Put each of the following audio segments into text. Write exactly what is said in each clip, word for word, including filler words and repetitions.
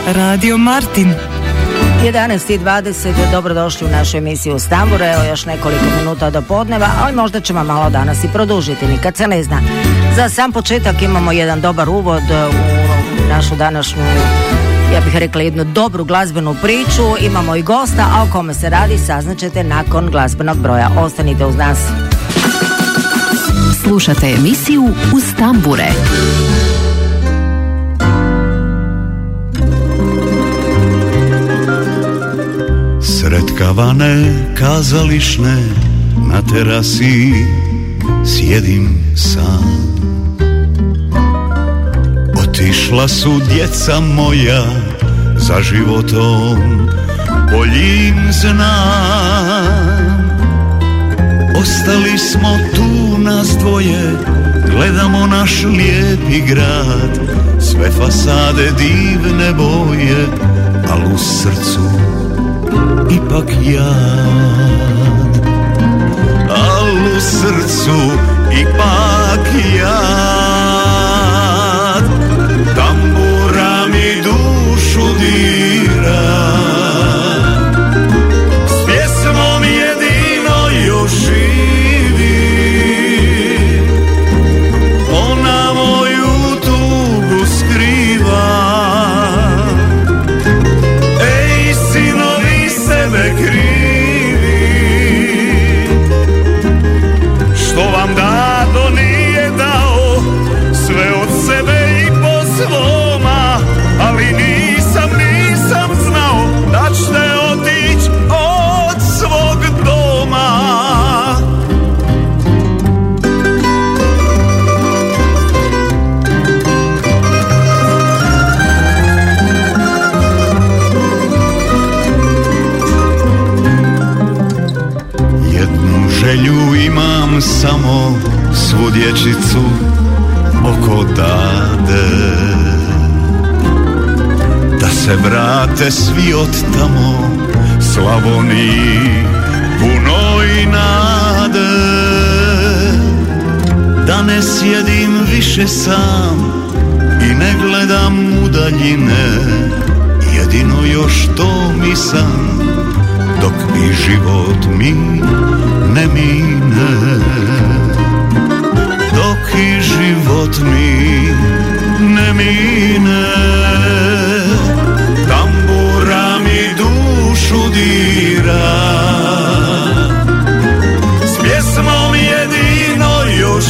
Radio Martin. jedanaest i dvadeset, dobrodošli u našu emisiju Stambure. Evo još nekoliko minuta do podneva, ali možda ćemo malo danas i produžiti, nikad se ne zna. Za sam početak imamo jedan dobar uvod u našu današnju, ja bih rekla, jednu dobru glazbenu priču. Imamo i gosta, a o kome se radi saznaćete nakon glazbenog broja. Ostanite uz nas. Slušate emisiju U Stambure. Sred kavane kazališne na terasi sjedim sam. Otišla su djeca moja za životom boljim znam. Ostali smo tu nas dvoje, gledamo naš lijepi grad. Sve fasade divne boje, al u srcu ipak jad. Al u srcu ipak jad. Tambura mi dušu dira, s pjesmom jedino još živi. Ona moju tugu skriva. Ej, sinovi sebe krivi, što vam dado nije dao, sve od sebe i po svoma, ali nisam, nisam znao da ćete otić od svog doma. Jednu želju imam samo, svu dječicu oko dade, da se vrate svi od tamo Slavoniji punoj nade. Da ne sjedim više sam i ne gledam u daljine, jedino još to mi sam, dok i život mi ne mine. Dok i život mi ne mine. Tambura mi dušu dira, s pjesmom jedino još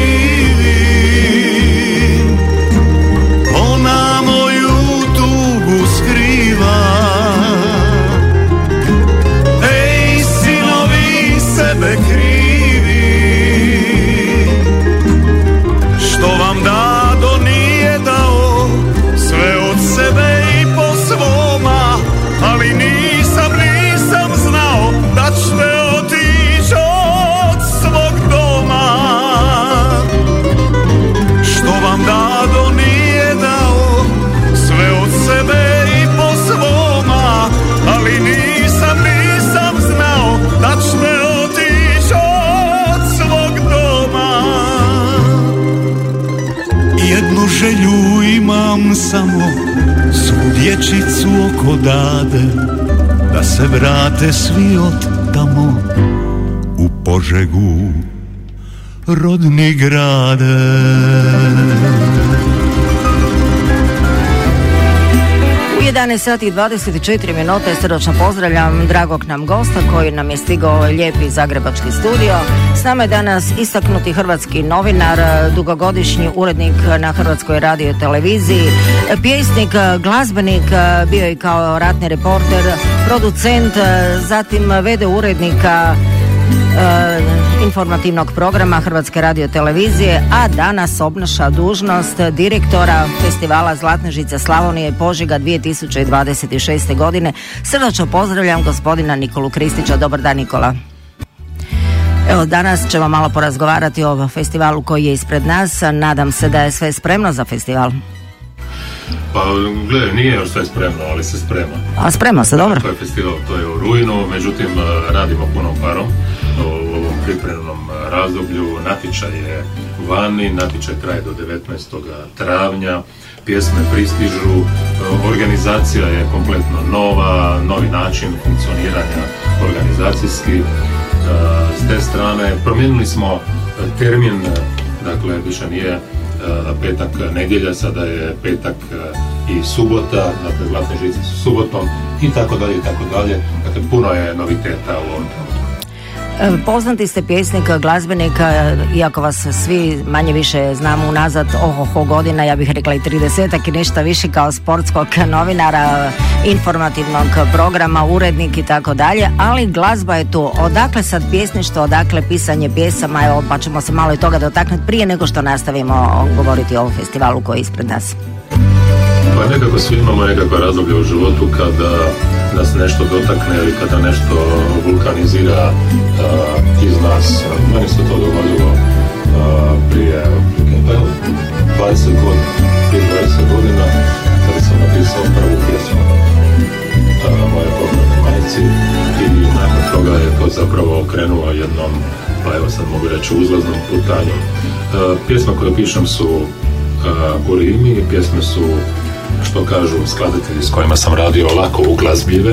živim. Ona moju tugu skriva. Ej, sinovi sebe krivi, što vam dado nije dao, sve od sebe i po svoma, ali nisam, nisam znao da ćete otići od svog doma. Što vam dado nije dao, sve od sebe i po svoma, ali nisam, nisam znao da ćete otići od svog doma. Jednu želju imam samo, svu dječicu oko dade, da se vrate svi od tamo u Požegu, rodni grade. U jedanaest sati i dvadeset četiri minute srdačno pozdravljam dragog nam gosta koji nam je stigao lijepi zagrebački studio. S nama je danas istaknuti hrvatski novinar, dugogodišnji urednik na Hrvatskoj radioteleviziji, pjesnik, glazbenik, bio je kao ratni reporter, producent, zatim ve de urednika informativnog programa Hrvatske radiotelevizije, a danas obnaša dužnost direktora festivala Zlatne žice Slavonije Požega dvije tisuće dvadeset šeste. godine. Srdačno pozdravljam gospodina Nikolu Kristića. Dobar dan, Nikola. Evo, danas ćemo malo porazgovarati o festivalu koji je ispred nas. Nadam se da je sve spremno za festival. Pa gledaj, nije još sve spremno, ali se sprema. A sprema se, dobro. To je festival, to je u rujnu, međutim radimo punom parom u ovom pripremnom razdoblju, natječaj je vani, natječaj traje do devetnaestog travnja, pjesme pristižu, organizacija je kompletno nova, novi način funkcioniranja organizacijski. S te strane promijenili smo termin, dakle više nije petak, nedjelja, sada je petak i subota, dakle zlatne žice su subotom i tako dalje i tako dalje. Dakle, puno je noviteta u ovom trenutku. Poznati ste pjesnik, glazbenika, iako vas svi manje više znamo unazad ohoho godina, ja bih rekla i tridesetak i nešto više, kao sportskog novinara, informativnog programa, urednik i tako dalje, ali glazba je tu. Odakle sad pjesništvo, odakle pisanje pjesama, evo, pa ćemo se malo i toga dotaknuti prije nego što nastavimo govoriti o ovom festivalu koji je ispred nas. Pa nekako svi imamo nekakva razdoblja u životu kada nas nešto dotakne ili kada nešto vulkanizira uh, iz nas. Meni se to dogodilo uh, prije dvadeset godina, prije dvadeset godina kada sam napisao prvu pjesmu uh, moje pokojne majci i nakon toga je to zapravo okrenulo jednom, pa evo sad mogu reći, uzlaznom putanju. Uh, pjesme koje pišem su uh, u rimi, pjesme su, što kažu skladatelji s kojima sam radio, lako uglazbljive,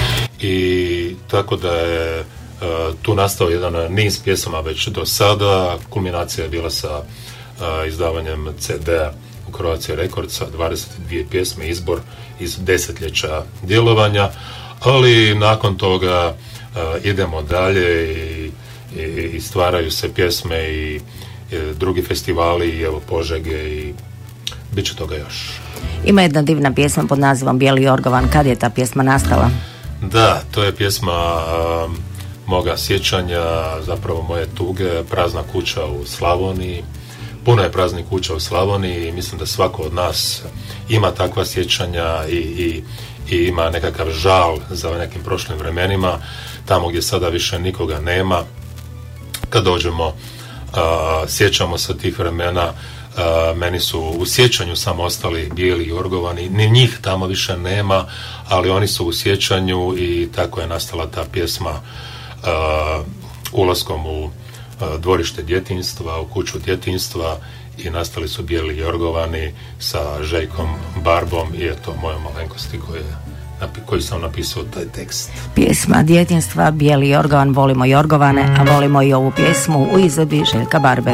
i tako da je uh, tu nastao jedan niz pjesama već do sada. Kulminacija je bila sa uh, izdavanjem ce de-a u Croatia Recordsa, dvadeset dvije pjesme, izbor iz desetljeća djelovanja, ali nakon toga uh, idemo dalje i, i, i stvaraju se pjesme i, i drugi festivali i evo Požege i bit će toga još. Ima jedna divna pjesma pod nazivom Bijeli Jorgovan. Kad je ta pjesma nastala? Da, to je pjesma um, moga sjećanja, zapravo moje tuge, prazna kuća u Slavoniji. Puno je praznih kuća u Slavoniji i mislim da svako od nas ima takva sjećanja i, i, i ima nekakav žal za nekim prošlim vremenima, tamo gdje sada više nikoga nema. Kad dođemo, uh, sjećamo se tih vremena. Uh, meni su u sjećanju samo ostali bijeli jorgovani, ni njih tamo više nema, ali oni su u sjećanju i tako je nastala ta pjesma uh, ulaskom u uh, dvorište djetinjstva, u kuću djetinjstva, i nastali su bijeli jorgovani sa Željkom Barbom i eto moje malenkosti koje, koji sam napisao taj tekst. Pjesma djetinjstva, Bijeli jorgovan, volimo jorgovane, a volimo i ovu pjesmu u izvedbi Željka Barbe.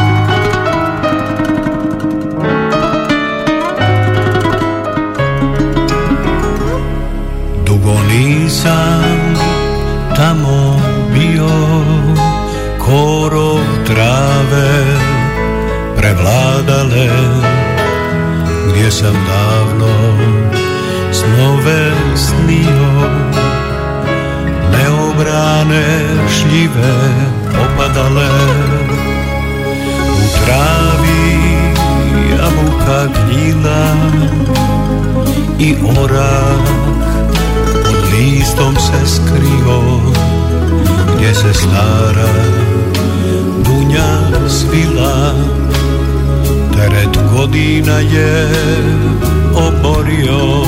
Nisam tamo bio, korov trave prevladale, gdje sam davno snove snio, neobrane šljive opadale, u travi jabuka gnjila i orak listom se skrio, gdje se stara dunja svila, teret godina je oborio.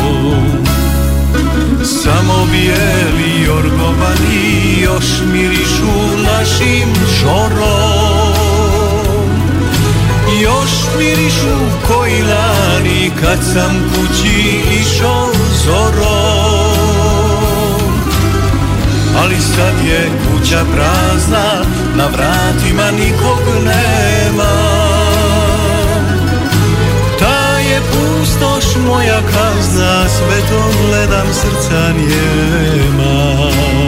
Samo bijeli jorgovani još mirišu našim žorom, još mirišu koji lani kad sam kući išao zorom. Ali sad je kuća prazna, na vratima nikog nema. Ta je pustoš moja kazna, sve to gledam, srca njema.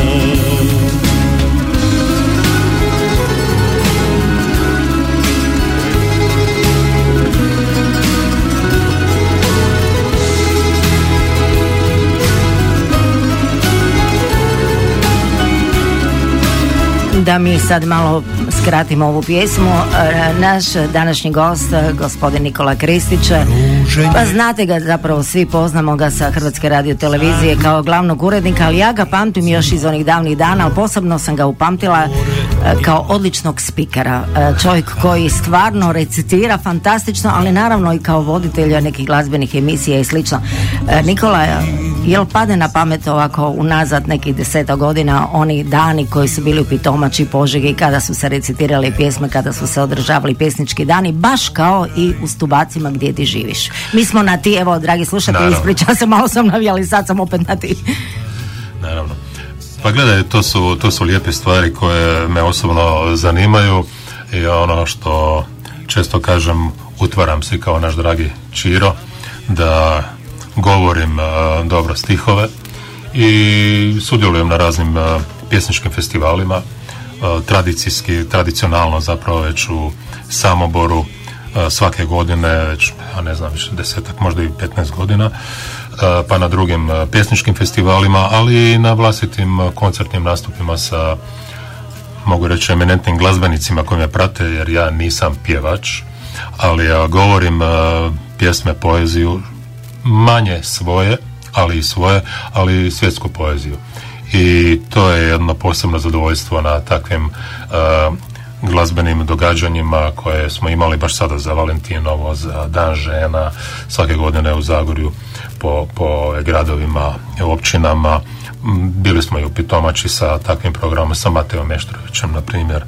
Da mi sad malo skratimo ovu pjesmu. Naš današnji gost, gospodin Nikola Kristić, pa znate ga, zapravo svi poznamo ga sa Hrvatske radiotelevizije kao glavnog urednika, ali ja ga pamtim još iz onih davnih dana, ali posebno sam ga upamtila kao odličnog spikera. Čovjek koji stvarno recitira fantastično, ali naravno i kao voditelj nekih glazbenih emisija i slično. Nikola, Jel pade na pamet ovako unazad nekih deseta godina oni dani koji su bili u Pitomači, Požegi, kada su se recitirali pjesme, kada su se održavali pjesnički dani, baš kao i u Stubacima gdje ti živiš? Mi smo na ti, evo dragi slušatelji, ispričao se, malo sam navijali, sad sam opet na ti. Naravno. Pa gledaj, to su, to su lijepe stvari koje me osobno zanimaju i ono što često kažem, utvaram se kao naš dragi Čiro da govorim uh, dobro stihove i sudjelujem na raznim uh, pjesničkim festivalima, uh, tradicijski, tradicionalno zapravo već u Samoboru uh, svake godine, već, ja ne znam, više desetak, možda i petnaest godina, uh, pa na drugim uh, pjesničkim festivalima, ali i na vlastitim uh, koncertnim nastupima sa, mogu reći, eminentnim glazbenicima koji me prate, jer ja nisam pjevač, ali ja govorim uh, pjesme, poeziju, manje svoje, ali i svoje, ali i svjetsku poeziju. I to je jedno posebno zadovoljstvo na takvim uh, glazbenim događanjima koje smo imali baš sada za Valentinovo, za Dan žena, svake godine u Zagorju po, po gradovima, općinama. Bili smo i u Pitomači sa takvim programom, sa Mateom Meštrovićem, na primjer,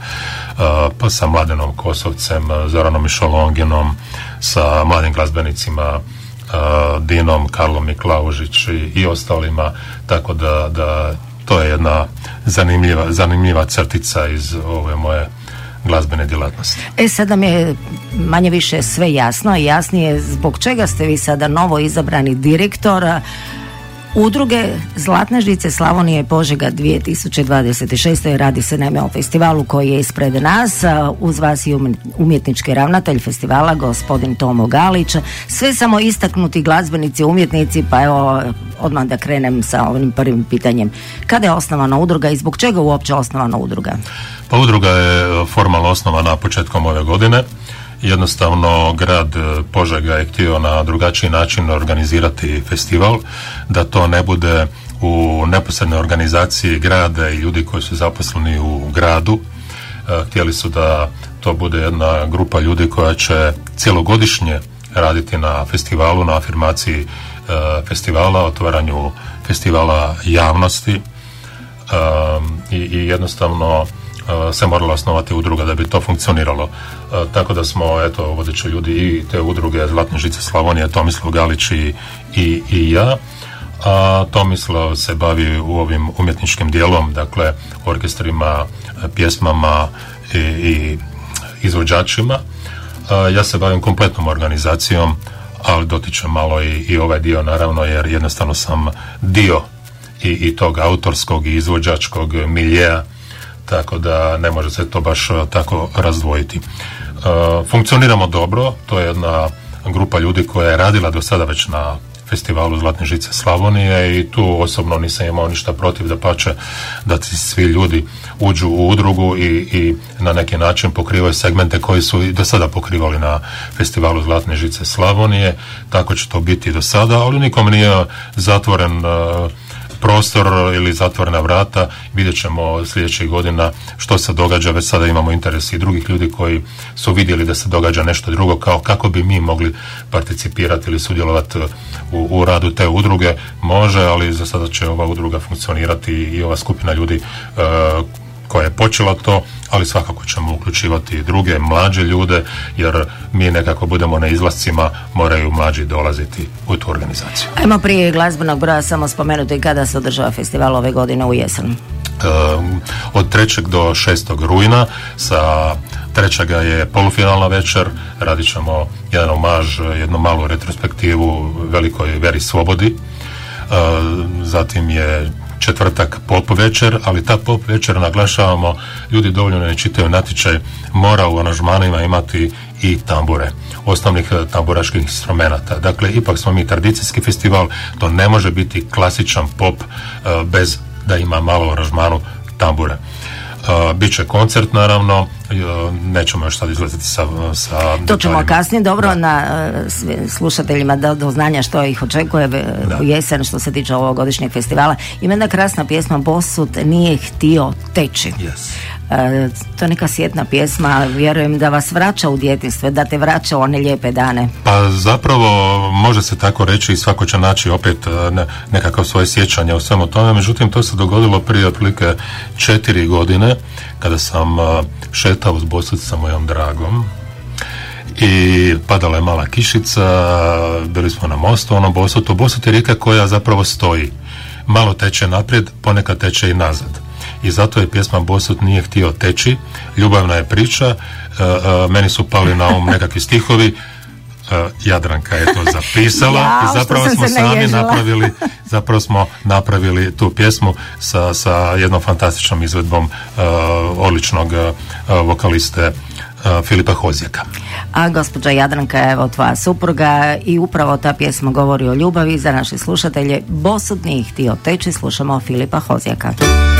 pa sa Mladenom Kosovcem, Zoranom Mišolonginom, sa mladim glazbenicima, Dinom, Karlom Miklaužić i, i ostalima, tako da, da to je jedna zanimljiva, zanimljiva crtica iz ove moje glazbene djelatnosti. E, sada mi je manje više sve jasno i jasnije zbog čega ste vi sada novo izabrani direktor Udruge Zlatne žice Slavonije Požega dvije tisuće dvadeset šeste. Radi se naime o festivalu koji je ispred nas. Uz vas i umjetnički ravnatelj festivala, gospodin Tomo Galić. Sve samo istaknuti glazbenici, umjetnici, pa evo odmah da krenem sa ovim prvim pitanjem. Kada je osnovana udruga i zbog čega uopće osnovana udruga? Pa udruga je formalno osnovana početkom ove godine. Jednostavno grad Požega je htio na drugačiji način organizirati festival, da to ne bude u neposrednoj organizaciji grada i ljudi koji su zaposleni u gradu. Htjeli su da to bude jedna grupa ljudi koja će cjelogodišnje raditi na festivalu, na afirmaciji festivala, otvaranju festivala javnosti i, i jednostavno se morala osnovati udruga da bi to funkcioniralo. E, tako da smo, eto, vodeći ljudi i te udruge Zlatne žice Slavonije, Tomislav Galić i, i, i ja. A Tomislav se bavi u ovim umjetničkim dijelom, dakle, orkestrima, pjesmama i, i izvođačima. A, ja se bavim kompletnom organizacijom, ali dotičem malo i, i ovaj dio, naravno, jer jednostavno sam dio i, i tog autorskog i izvođačkog miljeja, tako da ne može se to baš tako razdvojiti. E, funkcioniramo dobro, to je jedna grupa ljudi koja je radila do sada već na festivalu Zlatne žice Slavonije i tu osobno nisam imao ništa protiv, dapače da ti svi ljudi uđu u udrugu i, i na neki način pokrivaju segmente koji su i do sada pokrivali na festivalu Zlatne žice Slavonije, tako će to biti i do sada, ali nikom nije zatvoren uh, prostor ili zatvorena vrata. Vidjet ćemo sljedećih godina što se događa. Već sada imamo interes i drugih ljudi koji su vidjeli da se događa nešto drugo, kao kako bi mi mogli participirati ili sudjelovati u, u radu te udruge. Može, ali za sada će ova udruga funkcionirati i ova skupina ljudi uh, koja je počela to, ali svakako ćemo uključivati i druge mlađe ljude, jer mi nekako budemo na izlascima, moraju mlađi dolaziti u tu organizaciju. Ajmo prije glazbenog broja samo spomenuti kada se održava festival ove godine u jesen. Um, od trećeg do šestog rujna, sa trećega je polufinalna večer, radit ćemo jedan omaž, jednu malu retrospektivu velikoj Veri Svobodi. Um, zatim je četvrtak pop večer, ali ta pop večer, naglašavamo, ljudi dovoljno ne čitaju natječaj, mora u aranžmanima imati i tambure, osnovnih tamburaških instrumenata. Dakle, ipak smo mi tradicijski festival, to ne može biti klasičan pop uh, bez da ima malo u aranžmanu tambure. Uh, Biće koncert, naravno, uh, nećemo još sad izlaziti sa, sa to ćemo detaljima. Kasnije, dobro, da. Na uh, slušateljima da do znanja što ih očekuje da. U jesen što se tiče ovogodišnjeg festivala. Ima jedna krasna pjesma, Bosut nije htio teći. Yes. E, to je neka sjetna pjesma, vjerujem da vas vraća u djetinjstvo, da te vraća u one lijepe dane. Pa zapravo može se tako reći i svako će naći opet ne, nekakav svoje sjećanje u svemu tome, međutim to se dogodilo prije otprilike četiri godine kada sam uh, šetao uz Bosut sa mojom dragom i padala je mala kišica, bili smo na mostu, ono Bosutu. Bosut je rijeka koja zapravo stoji, malo teče naprijed, ponekad teče i nazad. I zato je pjesma Bosut nije htio teći, ljubavna je priča, e, e, meni su pali na um nekakvi stihovi, e, Jadranka je to zapisala ja, i zapravo smo sami napravili, zapravo smo napravili tu pjesmu sa, sa jednom fantastičnom izvedbom e, odličnog e, vokaliste Filipa Hozjaka. A gospođa Jadranka je evo tvoja supruga i upravo ta pjesma govori o ljubavi. Za naše slušatelje Bosut nije htio teći, slušamo Filipa Hozjaka.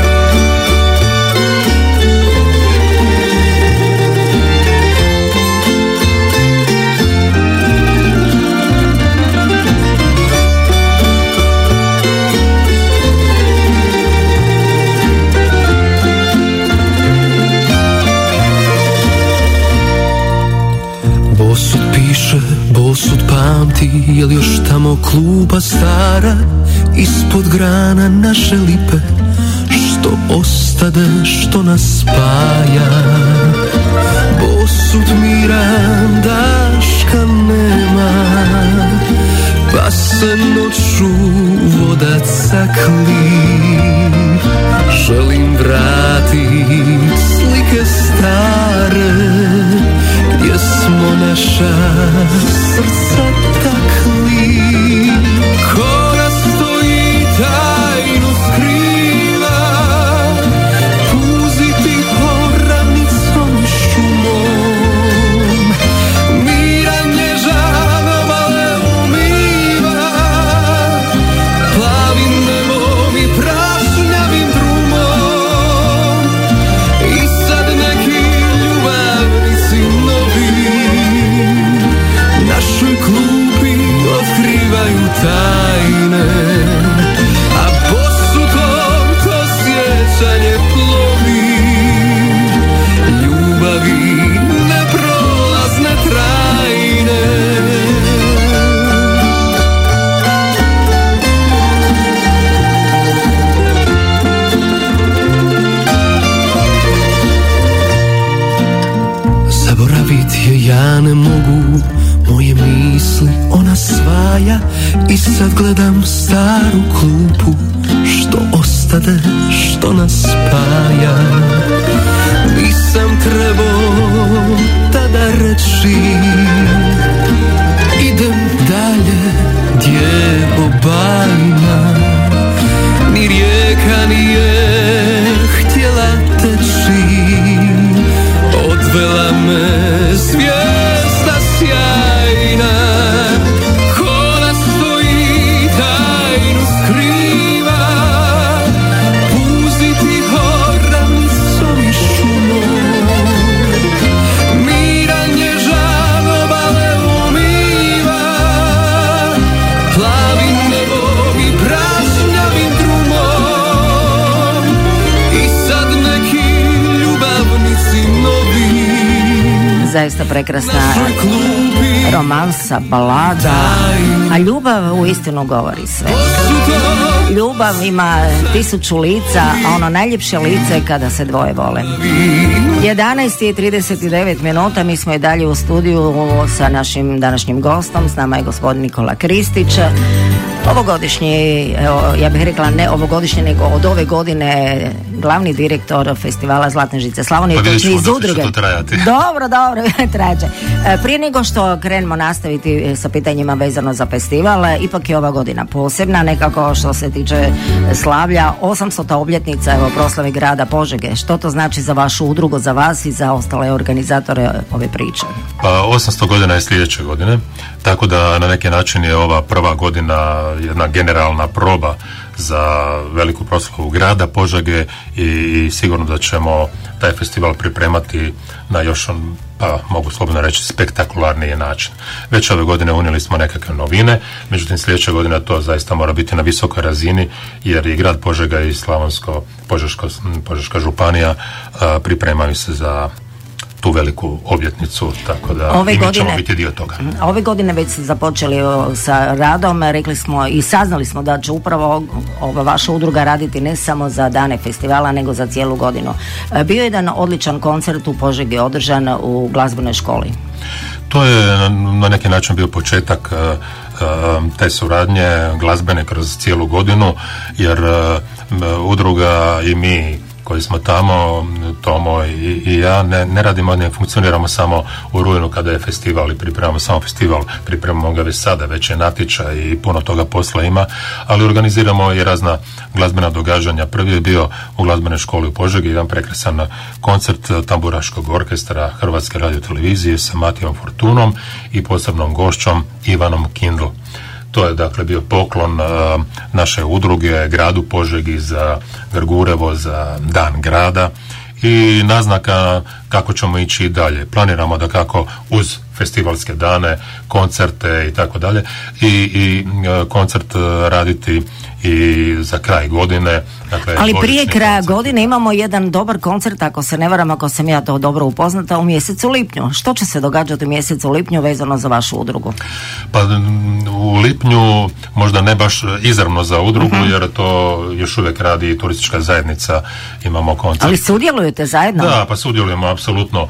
Bosut piše, Bosut pamti, jel još tamo klupa stara, ispod grana naše lipe, što ostade, što nas spaja. Bosut miran, daška nema, pa se noću voda cakli. Želim vratit slike stare, gdje smo naša srca takli. Ko nas stoji tajnu skriva, puzi tiho ravnicom šumom. Miran nježan obale umiva, plavim nebom i prašnjavim drumom. I sad neki ljubavnici našoj klupi otkrivaju tajne, a Bosutom to sjećanje plovi, ljubavi neprolazne trajne. Zaboravit je ja ne mogu, moje misli ona svaja, i sad gledam staru klupu, što ostade, što nas spaja. Nisam trebao tada reći, idem dalje, gdje obajma, ni rijeka nije htjela teći, odvela me zvijezda sjajna. Ko nas stoji tajnu skriva, puzi tiho ravnicom i šumom. Miran nježan obale umiva, plavim nebom i prašnjavim drumom. I sad neki ljubavnici novi, zaista prekrasna romansa, balada, a ljubav uistinu govori sve. Ljubav ima tisuću lica, a ono najljepše lice je kada se dvoje vole. jedanaest i trideset devet minuta, mi smo i dalje u studiju sa našim današnjim gostom, s nama je gospodin Nikola Kristić. Ovogodišnji, evo, ja bih rekla ne ovogodišnji, nego od ove godine glavni direktor festivala Zlatne žice Slavonije. Pa vidiš, iz udruge. to trajati. Dobro, dobro, traće. Prije nego što krenemo nastaviti sa pitanjima vezano za festival, ipak je ova godina posebna, nekako što se tiče slavlja, osamstota obljetnica evo proslave grada Požege. Što to znači za vašu udrugu, za vas i za ostale organizatore ove priče? Pa osamsto godina je sljedeće godine, tako da na neki način je ova prva godina jedna generalna proba za veliku proslavu grada Požege i, i sigurno da ćemo taj festival pripremati na još on, pa mogu slobodno reći, spektakularniji način. Već ove godine unijeli smo nekakve novine, međutim sljedeće godine to zaista mora biti na visokoj razini, jer i grad Požega i Slavonsko Požeško, Požeška županija a, pripremaju se za tu veliku obljetnicu, tako da ove i mi godine, ćemo biti dio toga. Ove godine već ste započeli sa radom, rekli smo i saznali smo da će upravo ova vaša udruga raditi ne samo za dane festivala, nego za cijelu godinu. Bio je jedan odličan koncert u Požegi održan u glazbenoj školi. To je na neki način bio početak te suradnje glazbene kroz cijelu godinu, jer udruga i mi koji smo tamo, Tomo i, i ja, ne, ne radimo, ne funkcioniramo samo u rujnu kada je festival i pripremamo samo festival, pripremamo ga već sada, već je natječaj i puno toga posla ima, ali organiziramo i razna glazbena događanja. Prvi je bio u glazbenoj školi u Požegi, jedan prekrasan koncert tamburaškog orkestra Hrvatske radiotelevizije sa Matijom Fortunom i posebnom gošćom Ivanom Kindl. To je dakle bio poklon uh, naše udruge gradu Požegi za Grgurevo, za Dan grada i naznaka kako ćemo ići dalje. Planiramo da kako uz festivalske dane, koncerte i tako dalje i, i uh, koncert uh, raditi i za kraj godine. Dakle, ali prije kraja koncert. godine imamo jedan dobar koncert, ako se ne varam, ako sam ja to dobro upoznata, u mjesecu lipnju. Što će se događati u mjesecu lipnju vezano za vašu udrugu? Pa u lipnju možda ne baš izravno za udrugu, uh-huh. jer to još uvijek radi turistička zajednica, imamo koncert. Ali sudjelujete zajedno? Da, pa sudjelujemo apsolutno.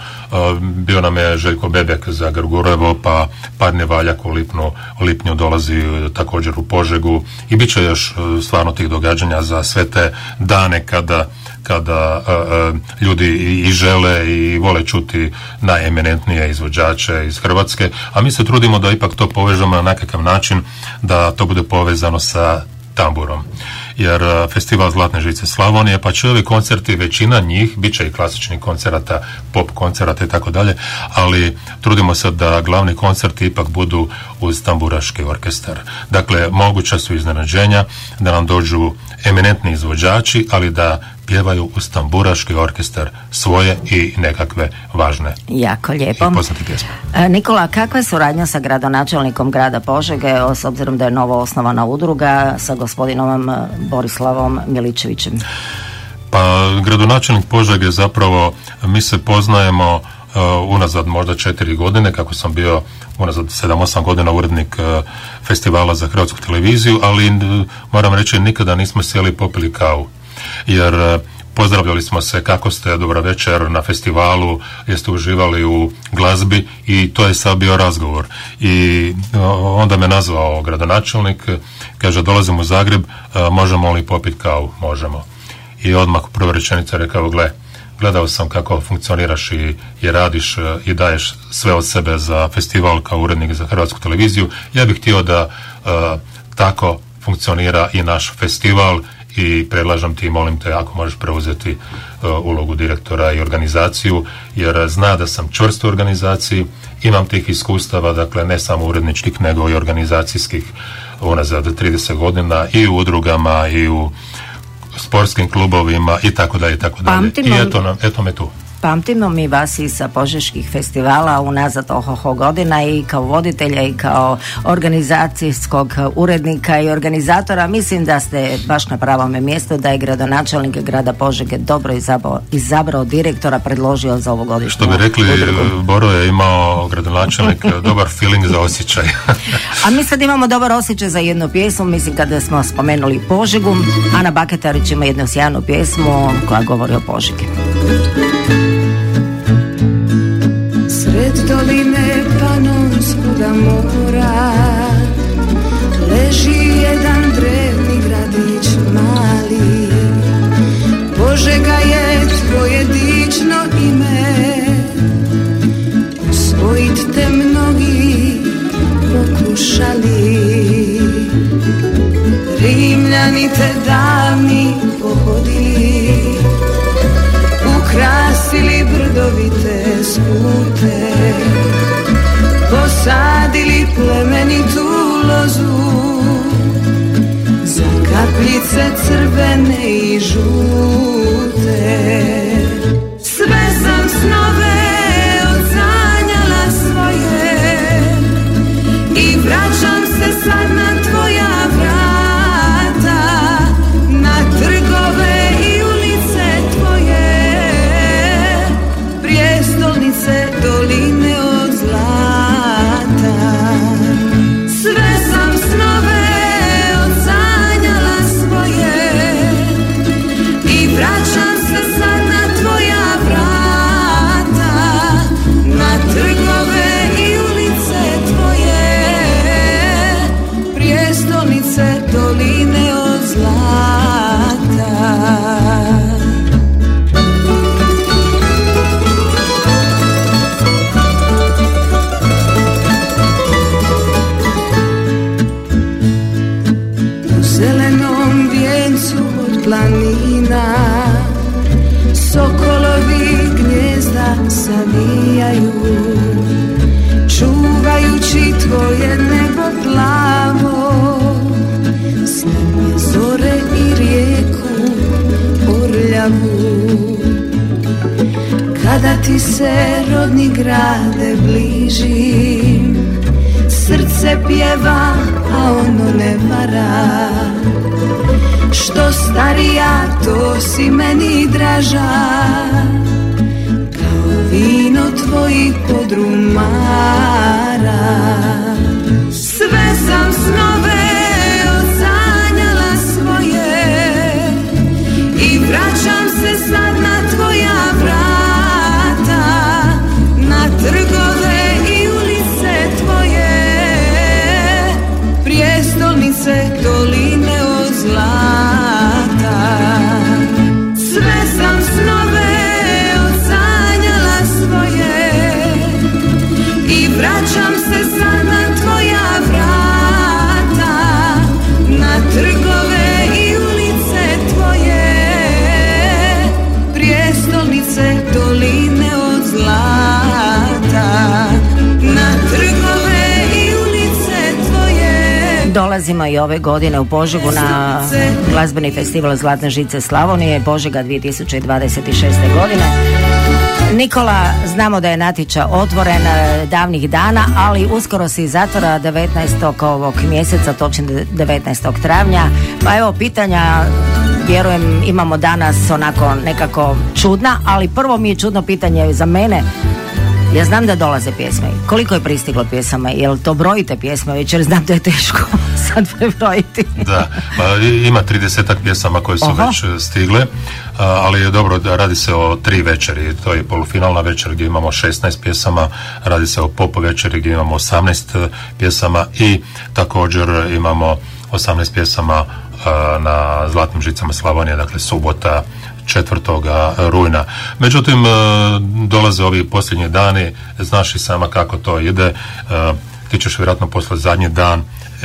Bio nam je Željko Bebek za Grgurevo, pa Padne Valjak u lipnju, u lipnju dolazi također u Požegu i bit će još stvarno tih događanja za sve te dane kada, kada uh, ljudi i, i žele i vole čuti najeminentnije izvođače iz Hrvatske, a mi se trudimo da ipak to povežemo na nekakav način da to bude povezano sa tamburom. Jer festival Zlatne žice Slavonije, pa će ovi koncerti, većina njih, bit će i klasičnih koncerata, pop koncerata i tako dalje, ali trudimo se da glavni koncerti ipak budu uz tamburaški orkestar. Dakle, moguća su iznenađenja da nam dođu eminentni izvođači, ali da pjevaju uz tamburaški orkestar svoje i nekakve važne jako lijepo i poznate pjesme. Nikola, kakva je suradnja sa gradonačelnikom grada Požege, s obzirom da je novo osnovana udruga, sa gospodinom Borislavom Miličevićem? Pa gradonačelnik Požege zapravo, mi se poznajemo uh, unazad možda četiri godine, kako sam bio unazad sedam osam godina urednik uh, festivala za Hrvatsku televiziju, ali uh, moram reći nikada nismo sjeli popili kavu. Jer uh, pozdravljali smo se, kako ste, dobra večer na festivalu, jeste uživali u glazbi i to je sad bio razgovor. I uh, onda me nazvao gradonačelnik, kaže dolazim u Zagreb, uh, možemo li popiti kavu? Možemo. I odmah prva rečenica rekao, gle, gledao sam kako funkcioniraš i, i radiš uh, i daješ sve od sebe za festival kao urednik za Hrvatsku televiziju. Ja bih htio da uh, tako funkcionira i naš festival i predlažem ti, molim te, ako možeš preuzeti uh, ulogu direktora i organizaciju, jer zna da sam čvrst u organizaciji, imam tih iskustava, dakle ne samo uredničkih, nego i organizacijskih unazad trideset godina i u udrugama i u sportskim klubovima i tako dalje i tako dalje. I eto, nam, eto me tu. Pamtimo mi vas i sa požeških festivala unazad ohoho godina i kao voditelja i kao organizacijskog urednika i organizatora. Mislim da ste baš na pravome mjestu, da je gradonačelnik grada Požege dobro izabrao, izabrao direktora, predložio za ovogodišnju Što bi rekli, udrugu. Boro je imao gradonačelnik dobar feeling za osjećaj. A mi sad imamo dobar osjećaj za jednu pjesmu. Mislim, kada smo spomenuli Požegu, Ana Baketarić ima jednu sjajnu pjesmu koja govori o Požegi. Sred doline Panonskoga mora leži jedan drevni gradić mali. Požega je tvoje dično ime, usvojit te mnogi pokušali. Rimljani te davni pohodili, ukrasili boce crvene i žute. Sve sam snove odsanjala svoje i vraćam se sad na tvoja vrata, na trgove i ulice tvoje, prijestolnice doline od zlata. Sve sam snove odsanjala svoje i vraćam se sad na tvoja vrata, na trgove i ulice tvoje, prijestolnice doline od zlata. U zelenom vijencu od planina sokolovi gnijezda savijaju, čuvajući tvoje nebo plavo, snime zore i rijeku orljavu. Kada ti se rodni grade bliži, srce pjeva, a ono ne vara. Što starija, to si meni draža, kao vino tvojih podrumara. Sve sam snove odsanjala svoje i vraćam se sad na tvoja vrata, na trgove i ulice tvoje, prijestolnice doline od zlata. Sve sam snove odsanjala svoje i vraćam se sad na tvoja vrata, na trgove i ulice tvoje, prijestolnice doline od zlata, na trgove i ulice tvoje. Dolazimo i ove godine u Požegu na glazbeni festival Zlatne žice Slavonije, Požega dvije tisuće dvadeset šeste. godine. Nikola, znamo da je natječaj otvoren davnih dana, ali uskoro se zatvara devetnaestog ovog mjeseca, točnije devetnaestog travnja. Pa evo pitanja, vjerujem imamo danas onako nekako čudna, ali prvo mi je čudno pitanje za mene. Ja znam da dolaze pjesme. Koliko je pristiglo pjesama? Jel to brojite pjesme već? Jer znam da je teško sad prebrojiti. Da, pa ima tridesetak pjesama koje su Oho. već stigle, ali je dobro da radi se o tri večeri. To je polufinalna večer gdje imamo šesnaest pjesama, radi se o pop večeri gdje imamo osamnaest pjesama i također imamo osamnaest pjesama na Zlatnim žicama Slavonije, dakle subota četvrtog rujna. Međutim, dolaze ovi posljednji dani, znaš i sama kako to ide, ti ćeš vjerojatno poslati zadnji dan,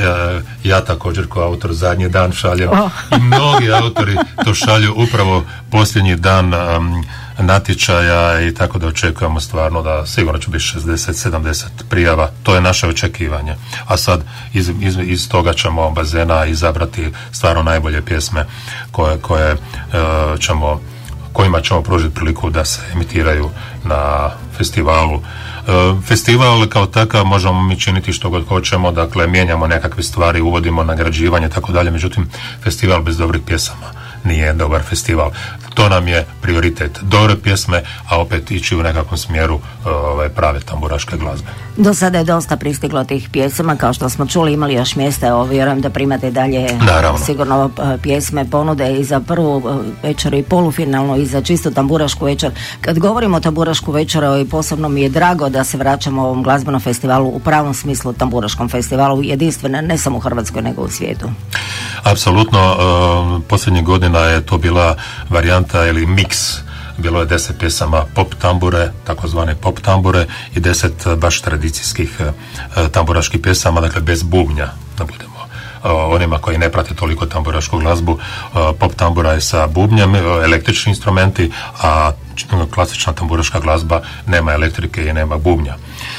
ja također kao autor zadnji dan šaljem oh. i mnogi autori to šalju upravo posljednji dan um, natječaja i tako da očekujemo stvarno da sigurno će biti šezdeset sedamdeset prijava, to je naše očekivanje, a sad iz, iz, iz toga ćemo bazena izabrati stvarno najbolje pjesme koje, koje uh, ćemo kojima ćemo pružiti priliku da se emitiraju na festivalu. Festival kao takav možemo mi činiti što god hoćemo, dakle mijenjamo nekakve stvari, uvodimo nagrađivanje i tako dalje, međutim festival bez dobrih pjesama nije dobar festival. To nam je prioritet, dobre pjesme, a opet ići u nekakvom smjeru ove, prave tamburaške glazbe. Do sada je dosta pristiglo tih pjesama, kao što smo čuli, imali još mjesta, evo vjerujem da primate dalje Naravno. sigurno pjesme, ponude i za prvu večer i polufinalnu i za čisto tamburašku večer. Kad govorimo o tamburašku večeru, i posebno mi je drago da se vraćamo ovom glazbenom festivalu u pravom smislu tamburaškom festivalu, jedinstveno ne samo u Hrvatskoj nego u svijetu. Apsolutno, uh, posljednjih godina je to bila varijanta ili miks. Bilo je deset pjesama pop tambure, takozvane pop tambure, i deset baš tradicijskih uh, tamburaških pjesama, dakle bez bubnja, da budemo uh, onima koji ne prate toliko tamburašku glazbu. Uh, pop tambura je sa bubnjem, uh, električni instrumenti, a klasična tamburaška glazba nema elektrike i nema bubnja.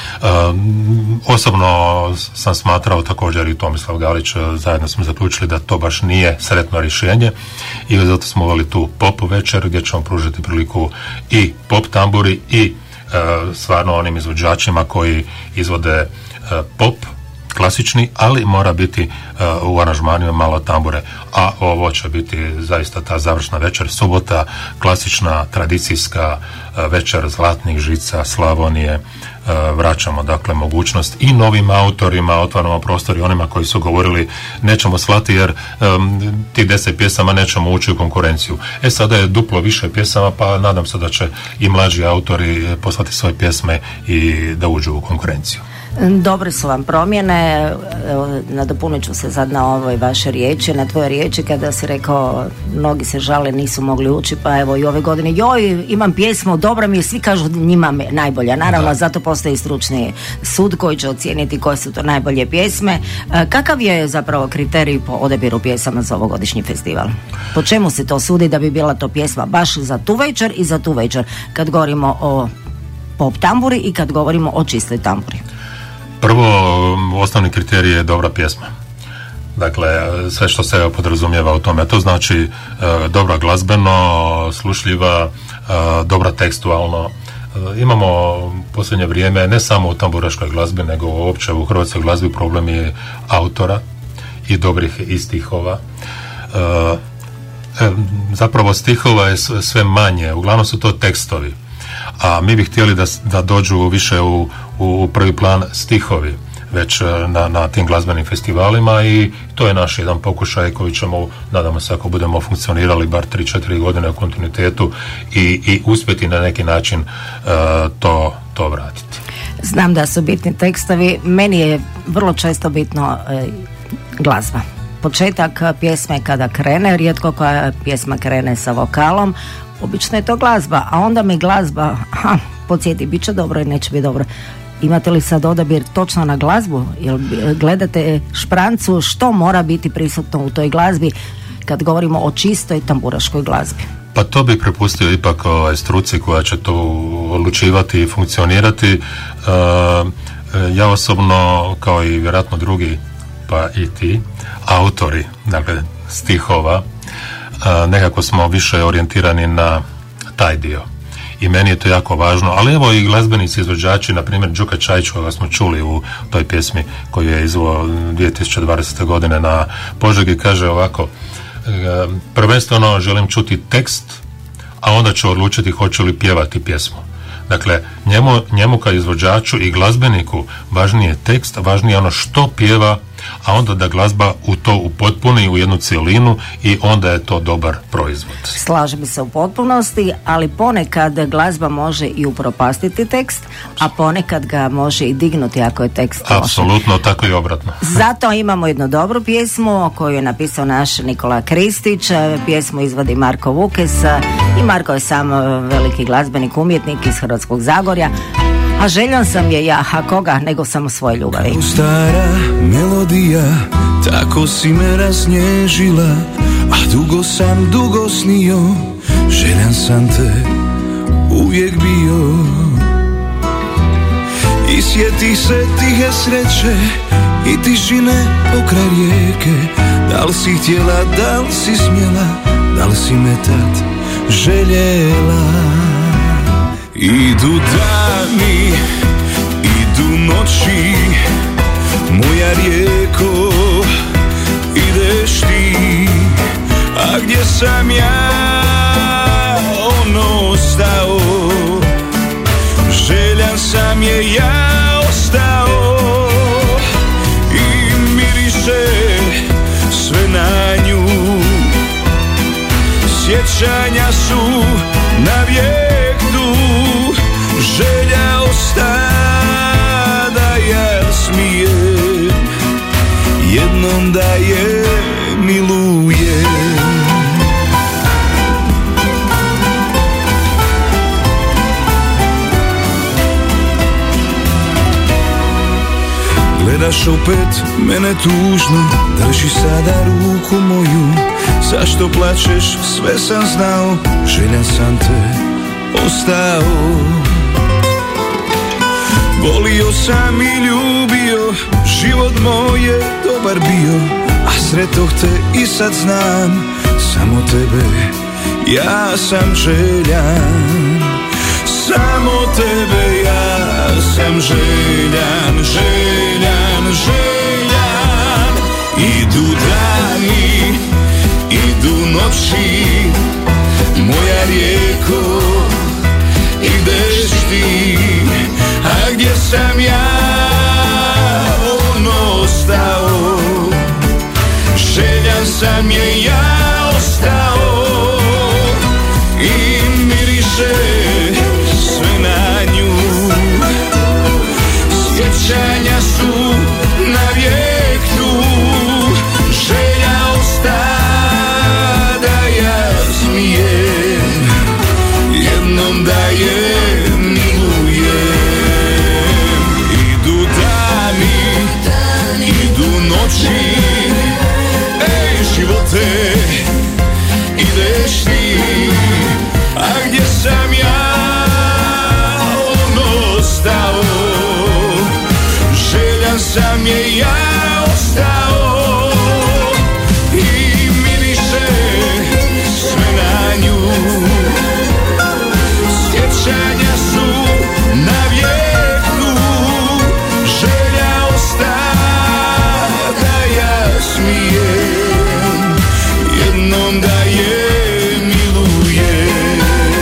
Um, osobno sam smatrao također i Tomislav Galić, zajedno smo zaključili da to baš nije sretno rješenje i zato smo uveli tu pop večer gdje ćemo pružiti priliku i pop tamburi i uh, stvarno onim izvođačima koji izvode uh, pop klasični, ali mora biti uh, u aranžmanima malo tambure, a ovo će biti zaista ta završna večer, subota, klasična, tradicijska uh, večer zlatnih žica Slavonije. Uh, vraćamo dakle mogućnost i novim autorima, otvaramo prostor i onima koji su govorili nećemo slati jer um, tih deset pjesama nećemo ući u konkurenciju. E sada je duplo više pjesama, pa nadam se da će i mlađi autori poslati svoje pjesme i da uđu u konkurenciju. Dobre su vam promjene, nadopunit ću se sad na ovoj vaše riječi, na tvoje riječi kada si rekao mnogi se žale nisu mogli ući, pa evo i ove godine joj imam pjesmu, dobra mi je, svi kažu njima najbolja, naravno da. Zato postoji stručni sud koji će ocijeniti koje su to najbolje pjesme. Kakav je zapravo kriterij po odabiru pjesama za ovogodišnji festival? Po čemu se to sudi da bi bila to pjesma baš za tu večer i za tu večer, kad govorimo o pop tamburi i kad govorimo o čistoj tamburi? Prvo, osnovni kriterij je dobra pjesma. Dakle, sve što se podrazumijeva u tome. To znači e, dobra glazbeno, slušljiva, e, dobra tekstualno. E, imamo u posljednje vrijeme, ne samo u tamburaškoj glazbi, nego uopće u hrvatskoj glazbi problem je autora i dobrih i stihova. E, e, zapravo stihova je sve manje, uglavnom su to tekstovi. A mi bi htjeli da, da dođu više u, u prvi plan stihovi već na, na tim glazbenim festivalima i to je naš jedan pokušaj koji ćemo, nadamo se ako budemo funkcionirali bar tri četiri godine u kontinuitetu i, i uspjeti na neki način uh, to, to vratiti. Znam da su bitni tekstovi, meni je vrlo često bitno e, glazba. Početak pjesme kada krene, rijetko koja pjesma krene sa vokalom, obično je to glazba, a onda mi glazba ha, podsjeti, bit će dobro i neće biti dobro. Imate li sad odabir točno na glazbu? Jel gledate šprancu što mora biti prisutno u toj glazbi kad govorimo o čistoj tamburaškoj glazbi? Pa to bi prepustio ipak ovaj, struci koja će to odlučivati i funkcionirati. E, ja osobno, kao i vjerojatno drugi, pa i ti, autori, dakle stihova, e, nekako smo više orijentirani na taj dio. I meni je to jako važno, ali evo i glazbenici, izvođači, na primjer Đuka Čajić, koga smo čuli u toj pjesmi koju je izveo dvije tisuće dvadesete. godine na Požegi, kaže ovako: prvenstveno želim čuti tekst, a onda ću odlučiti hoću li pjevati pjesmu. Dakle, njemu, njemu kao izvođaču i glazbeniku važniji je tekst, važnije je ono što pjeva, a onda da glazba u to upotpuni u jednu cjelinu i onda je to dobar proizvod. Slažem se u potpunosti, ali ponekad glazba može i upropastiti tekst, a ponekad ga može i dignuti ako je tekst loš. Apsolutno, tako i obratno. Zato imamo jednu dobru pjesmu koju je napisao naš Nikola Kristić, pjesmu izvodi Marko Vukes i Marko je sam veliki glazbenik, umjetnik iz Hrvatskog Zagorja. A željan sam je ja, a koga, nego samo svoje ljubavi. Kako stara melodija, tako si me raznježila, a dugo sam, dugo snio, željan sam te uvijek bio. I sjeti se tihe sreće i tišine pokraj rijeke, da li si htjela, da li si smjela, da li si me tad željela. Idu dani, idu noći, moja rijeko, ideš ti, a gdje sam ja ono ostao, željan sam je ja ostao i miriše sve na nju, sjećanja su na vijek tu, želja osta da ja smijem jednom da je milujem. Gledaš opet mene tužno, drži sada ruku moju, zašto plačeš, sve sam znao, željan sam te ostao. Volio sam i ljubio, život moj je dobar bio, a sretoh te i sad znam, samo tebe ja sam željan. Samo tebe ja sam željan, željan, željan. Idu dani, idu noći, moja rijeko, ideš ti, a gdje sam ja on ostao, željan sam je ja ostao i miriše sve na nju, sjećanja su na vijek tu, želja osta da ja smijem, jednom da je milujem. Idu dani, idu noći, ej živote, ideš ti, a gdje sam ja on ostao, željan sam je ja ostao i miriše sve na nju, sjećanja su na vijek tu, želja osta da ja smijem, jednom da je milujem,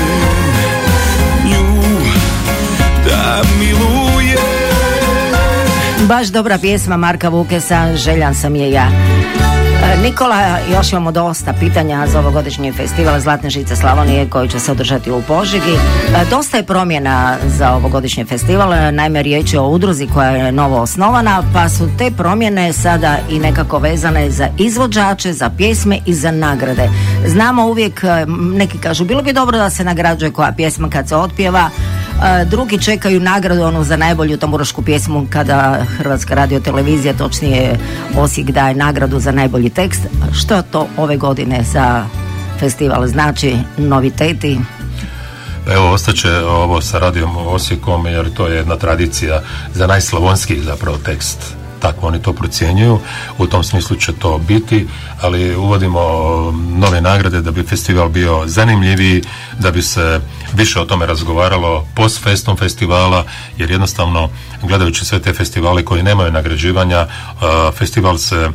nju da milujem. Baš dobra pjesma Marka Vukesa, željan sam je ja. Nikola, još imamo dosta pitanja za ovogodišnji festival Zlatne žice Slavonije koji će se održati u Požegi. Dosta je promjena za ovogodišnji festival, naime riječ je o udruzi koja je novo osnovana, pa su te promjene sada i nekako vezane za izvođače, za pjesme i za nagrade. Znamo uvijek, neki kažu bilo bi dobro da se nagrađuje koja pjesma kad se otpjeva, drugi čekaju nagradu onu za najbolju tamburašku pjesmu kada Hrvatska radiotelevizija, točnije Osijek, daje nagradu za najbolji tekst. Što to ove godine za festival znači, noviteti? Evo, ostaće ovo sa Radijom Osijekom jer to je jedna tradicija za najslavonskiji zapravo tekst. Tako oni to procjenjuju, u tom smislu će to biti, ali uvodimo nove nagrade da bi festival bio zanimljiviji, da bi se više o tome razgovaralo post festom festivala, jer jednostavno gledajući sve te festivale koji nemaju nagrađivanja, festival se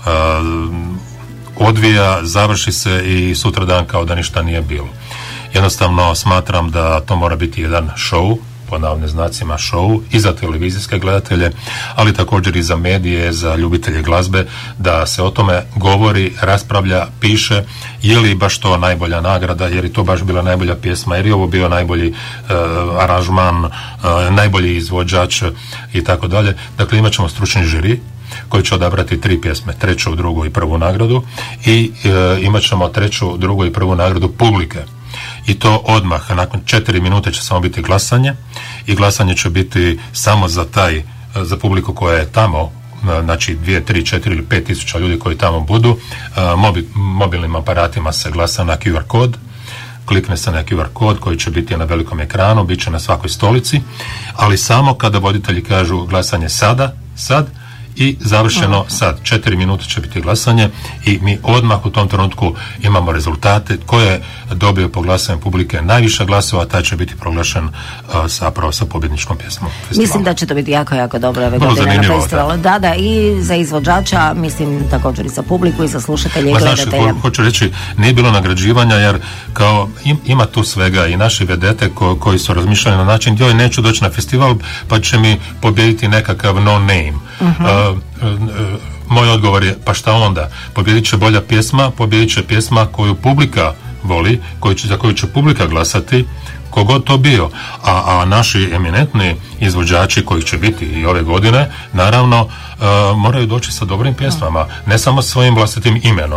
odvija, završi se i sutradan kao da ništa nije bilo. Jednostavno smatram da to mora biti jedan show, po navodnim znacima show, i za televizijske gledatelje, ali također i za medije, za ljubitelje glazbe, da se o tome govori, raspravlja, piše, je li baš to najbolja nagrada, jer je to baš bila najbolja pjesma, jer je ovo bio najbolji uh, aranžman, uh, najbolji izvođač i tako dalje. Dakle, imat ćemo stručni žiri koji će odabrati tri pjesme, treću, drugu i prvu nagradu, i uh, imat ćemo treću, drugu i prvu nagradu publike. I to odmah, nakon četiri minute će samo biti glasanje i glasanje će biti samo za taj, za publiku koja je tamo, znači dvije, tri, četiri ili pet tisuća ljudi koji tamo budu. Mobil, mobilnim aparatima se glasa na Q R kod, klikne se na Q R kod koji će biti na velikom ekranu, bit će na svakoj stolici, ali samo kada voditelji kažu glasanje sada, sad, i završeno sad. Četiri minute će biti glasanje i mi odmah u tom trenutku imamo rezultate. Ko je dobio po glasanju publike najviše glasova, taj će biti proglašen uh, zapravo sa pobjedničkom pjesmom festivala. Mislim da će to biti jako, jako dobro ove godine na festivalu. Da. da, da, i za izvođača, mislim također i za publiku i za slušatelje i gledatelje. Znaš, ho, hoću reći, nije bilo nagrađivanja jer kao im, ima tu svega i naši vedete ko, koji su razmišljali na način, joj, neću doći na festival pa će mi pobijediti nekakav no name. Uh-huh. Uh, uh, uh, moj odgovor je, pa šta onda? Pobjedit će bolja pjesma, pobjedit će pjesma koju publika voli, koju će, za koju će publika glasati, kogod to bio. A, a naši eminentni izvođači koji će biti i ove godine, naravno, uh, moraju doći sa dobrim pjesmama, ne samo svojim vlastitim imenom,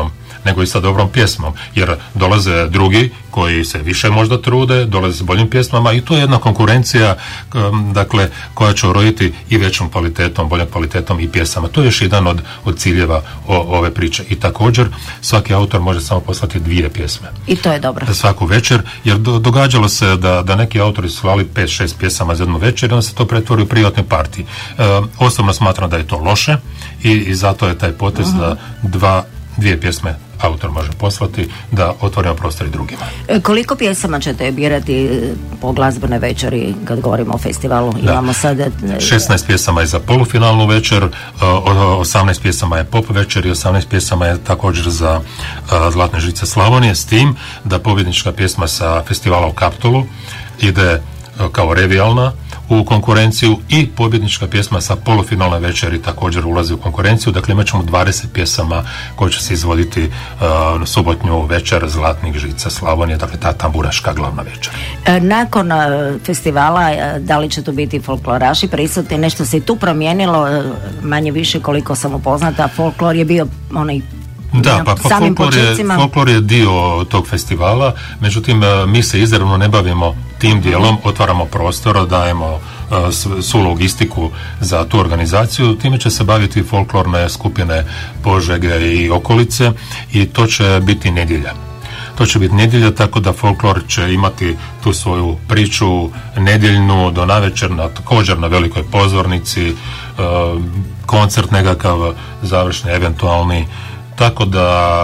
nego i sa dobrom pjesmom, jer dolaze drugi koji se više možda trude, dolaze s boljim pjesmama i to je jedna konkurencija, dakle, koja će uroditi i većom kvalitetom, boljom kvalitetom i pjesama. To je još jedan od, od ciljeva o, ove priče. I također svaki autor može samo poslati dvije pjesme. I to je dobro. Svaku večer, jer do, događalo se da, da neki autori su slali pet šest pjesama za jednu večer i onda se to pretvori u privatni partij. E, osobno smatram da je to loše i, i zato je taj potez uh-huh. da dva, dvije pjesme autor može poslati, da otvorimo prostor i drugima. E, koliko pjesama ćete birati po glazbenoj večeri kad govorimo o festivalu? Da. Imamo sad... šesnaest pjesama je za polufinalnu večer, osamnaest pjesama je pop večer i osamnaest pjesama je također za Zlatne žice Slavonije, s tim da pobjednička pjesma sa festivala u Kaptolu ide kao revijalna u konkurenciju i pobjednička pjesma sa polufinalne večeri također ulazi u konkurenciju. Dakle, imat ćemo dvadeset pjesama koje će se izvoditi uh, subotnju večer Zlatnih žica Slavonije, dakle ta tamburaška glavna večer. Nakon uh, festivala, uh, da li će tu biti folkloraši prisutni? Nešto se i tu promijenilo, uh, manje više koliko sam upoznata, folklor je bio onaj Da, pa folklor je, folklor je dio tog festivala, međutim mi se izravno ne bavimo tim dijelom, otvaramo prostor, dajemo uh, svu logistiku za tu organizaciju, time će se baviti folklorne skupine Požege i okolice i to će biti nedjelja. To će biti nedjelja, tako da folklor će imati tu svoju priču nedjeljnu do navečer, na, također na velikoj pozornici, uh, koncert nekakav završni, eventualni. Tako da,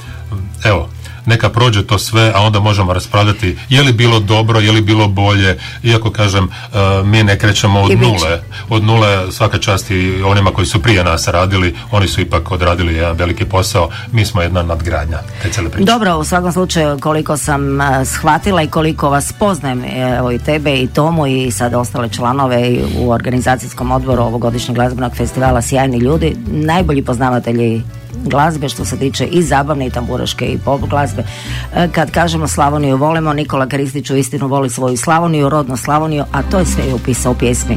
evo, neka prođe to sve, a onda možemo raspravljati je li bilo dobro, je li bilo bolje, iako kažem, uh, mi ne krećemo od nule. Od nule svaka čast i onima koji su prije nas radili, oni su ipak odradili jedan veliki posao, mi smo jedna nadgradnja te cijele priče. Dobro, u svakom slučaju koliko sam uh, shvatila i koliko vas poznajem, evo i tebe i Tomu i sad ostale članove u organizacijskom odboru ovogodišnjeg glazbenog festivala, sjajni ljudi, najbolji poznavatelji glazbe što se tiče i zabavne i tamburaške i pop glazbe. Kad kažemo Slavoniju volimo, Nikola Kristić uistinu voli svoju Slavoniju, rodnu Slavoniju, a to je sve upisao u pjesmi.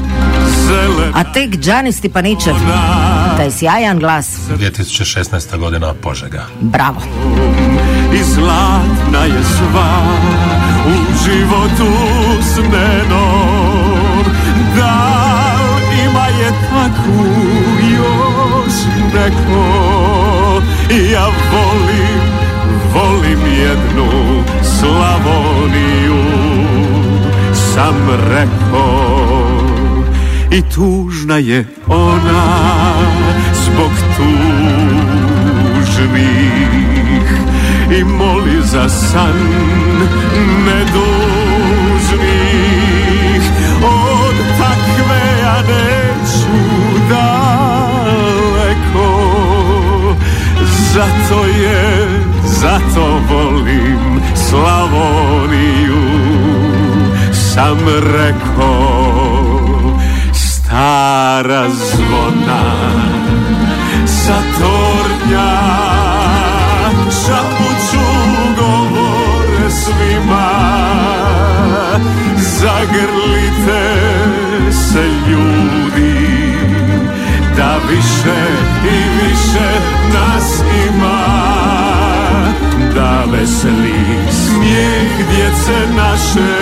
A tek Đani Stipaničev, taj sjajan glas. dvije tisuće šesnaesta godina Požega. Bravo. I zlatna je sva u životu smenom, da ima je takvu još neko. Ja volim, volim jednu Slavoniju, sam rekao. I tužna je ona zbog tužnih i moli za san nedužnih. Od takve ja neću daleko, zato je, zato volim Slavoniju, sam rekao. Stara zvona sa tornja šapuću govore svima, zagrlite se ljudi, da više i više nas ima, da veseli smijeh djece naše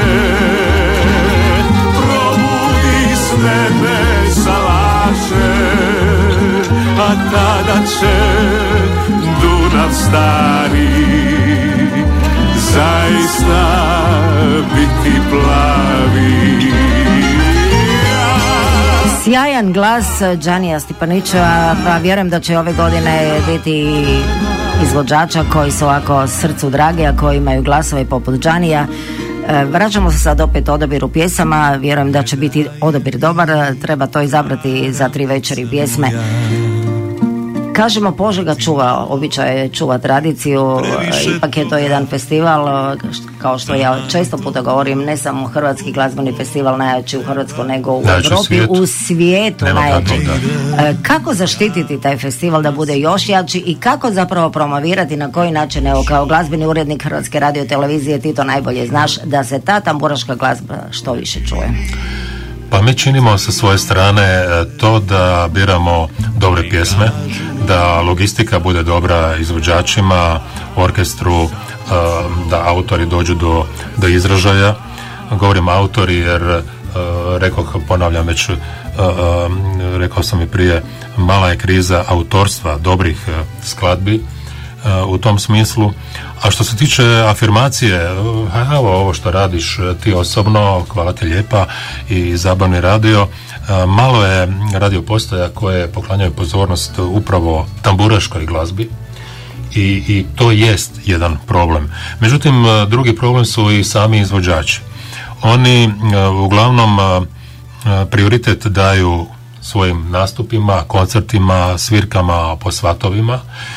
probudi sve nebesalaše, a tada će Dunav stari zaista biti plavi. Sjajan glas Đanija Stipaničeva, pa vjerujem da će ove godine biti izvođača koji su ovako srcu dragi, a koji imaju glasove poput Đanija. Vraćamo se sad opet odabiru pjesama, vjerujem da će biti odabir dobar, treba to izabrati za tri večeri pjesme. Kažemo Požega čuva, običaj čuva tradiciju, ipak je to jedan festival, kao što ja često puta govorim, ne samo hrvatski glazbeni festival najjači u Hrvatskoj, nego u najjači Europi, svijetu. u svijetu Nema najjači. kako, kako zaštititi taj festival da bude još jači i kako zapravo promovirati, na koji način, evo kao glazbeni urednik Hrvatske radiotelevizije ti to najbolje znaš, da se ta tamburaška glazba što više čuje? Pa mi činimo sa svoje strane to da biramo dobre pjesme, da logistika bude dobra izvođačima, orkestru, da autori dođu do, do izražaja. Govorim autori jer rekao, ponavljam već, rekao sam i prije, mala je kriza autorstva dobrih skladbi u tom smislu. A što se tiče afirmacije, evo ovo što radiš ti osobno, hvala ti lijepa, i zabavni radio, malo je radio postaja koje poklanjaju pozornost upravo tamburaškoj glazbi i, i to jest jedan problem. Međutim, drugi problem su i sami izvođači. Oni uglavnom prioritet daju svojim nastupima, koncertima, svirkama po svatovima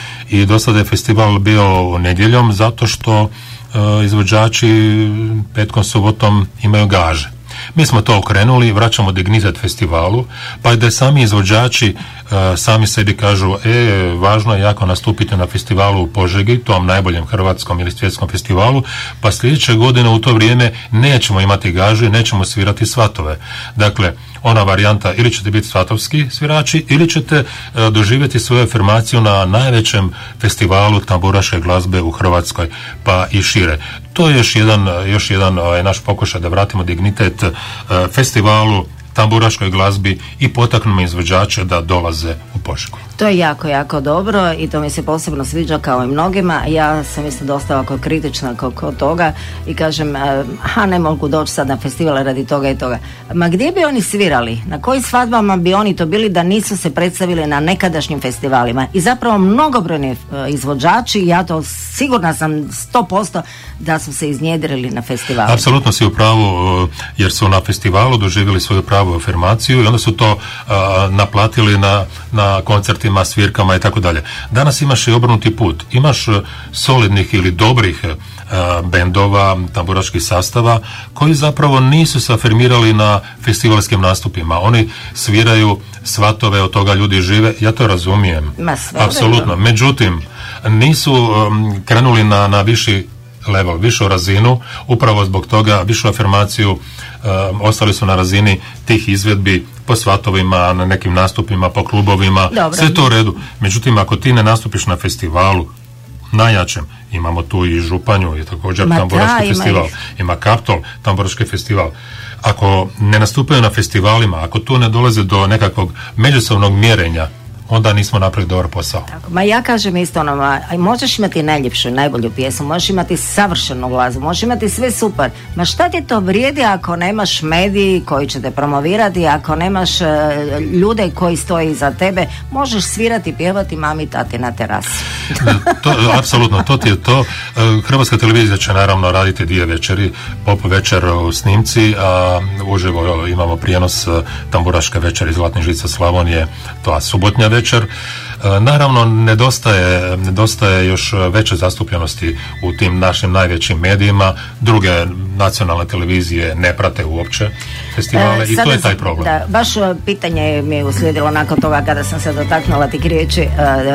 i do sada je festival bio nedjeljom zato što izvođači petkom, subotom imaju gaže. Mi smo to okrenuli, vraćamo dignitet festivalu, pa i da sami izvođači uh, sami sebi kažu, e, važno je jako nastupiti na festivalu u Požegi, tom najboljem hrvatskom ili svjetskom festivalu, pa sljedeće godine u to vrijeme nećemo imati gaže, nećemo svirati svatove. Dakle, ona varijanta, ili ćete biti svatovski svirači, ili ćete uh, doživjeti svoju afirmaciju na najvećem festivalu tamburaške glazbe u Hrvatskoj, pa i šire. To je još jedan, još jedan ovaj, naš pokušaj da vratimo dignitet uh, festivalu, tamburaškoj glazbi i potaknemo izvođače da dolaze u Požegu. To je jako, jako dobro i to mi se posebno sviđa kao i mnogima. Ja sam isto dosta ovako kritična kod toga i kažem, a ne mogu doći sad na festival radi toga i toga. Ma gdje bi oni svirali? Na koji svadbama bi oni to bili da nisu se predstavili na nekadašnjim festivalima? I zapravo mnogobrojni izvođači, ja to sigurna sam sto posto da su se iznjedrili na festivalu. Apsolutno si u pravu, jer su na festivalu doživjeli svoju pravu afirmaciju i onda su to uh, naplatili na, na koncertima, svirkama i tako dalje. Danas imaš i obrnuti put. Imaš uh, solidnih ili dobrih uh, bendova, tamburaških sastava koji zapravo nisu se afirmirali na festivalskim nastupima. Oni sviraju svatove, od toga ljudi žive. Ja to razumijem. Apsolutno. Međutim, nisu um, krenuli na, na viši level, višu razinu, upravo zbog toga višu afirmaciju, um, ostali su na razini tih izvedbi po svatovima, na nekim nastupima, po klubovima. Dobro. Sve to u redu. Međutim, ako ti ne nastupiš na festivalu najjačem, imamo tu i Županju i također tamburaški festival, ima, ima Kaptol, tamburaški festival. Ako ne nastupaju na festivalima, ako tu ne dolaze do nekakvog međusobnog mjerenja, onda nismo napravili dobar posao. Tako, ma ja kažem isto ono, ma, možeš imati najljepšu, najbolju pjesmu, možeš imati savršenu glazbu, možeš imati sve super, ma šta ti to vrijedi ako nemaš mediji koji će te promovirati, ako nemaš uh, ljude koji stoji iza tebe, možeš svirati, pjevati mami, tati na terasi. To, apsolutno, to ti je to. Hrvatska televizija će naravno raditi dvije večeri, pop večer u snimci, a uživo imamo prijenos tamburaške večeri Zlatni žica Slavonije, to je subotnja večer. Naravno, nedostaje, nedostaje još veće zastupljenosti u tim našim najvećim medijima. Druge nacionalne televizije ne prate uopće festivale e, i to je taj problem. Da, baš pitanje mi je uslijedilo nakon toga kada sam se dotaknula tih riječi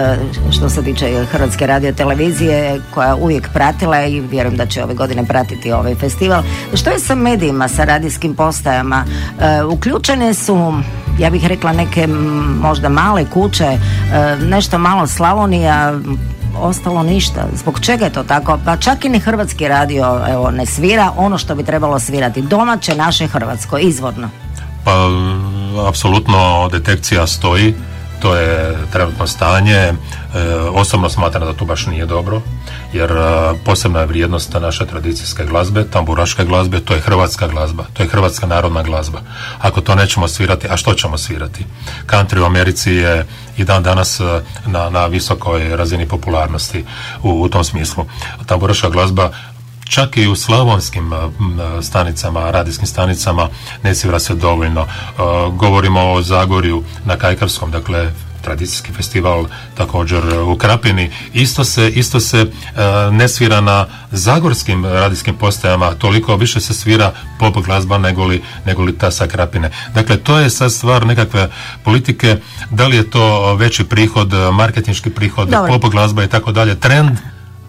što se tiče Hrvatske radiotelevizije koja uvijek pratila i vjerujem da će ove godine pratiti ovaj festival. Što je sa medijima, sa radijskim postajama? Uključene su, ja bih rekla, neke možda male kuće, nešto malo Slavonija, ostalo ništa. Zbog čega je to tako? Pa čak i ni Hrvatski radio evo, ne svira ono što bi trebalo svirati. Domaće, naše hrvatsko, izvorno. Pa, apsolutno detekcija stoji. To je trenutno stanje. E, osobno smatram da to baš nije dobro, jer a, posebna je vrijednost naše tradicijske glazbe, tamburaške glazbe, to je hrvatska glazba, to je hrvatska narodna glazba. Ako to nećemo svirati, a što ćemo svirati? Country u Americi je i dan danas na, na visokoj razini popularnosti u, u tom smislu. Tamburaška glazba čak i u slavonskim stanicama, radijskim stanicama ne svira se dovoljno. Govorimo o Zagorju na Kajkarskom, dakle tradicijski festival također u Krapini. Isto se, isto se ne svira na zagorskim radijskim postajama, toliko više se svira pop glazba negoli, negoli ta sa Krapine. Dakle, to je sad stvar nekakve politike, da li je to veći prihod, marketinški prihod, pop glazba i tako dalje, trend.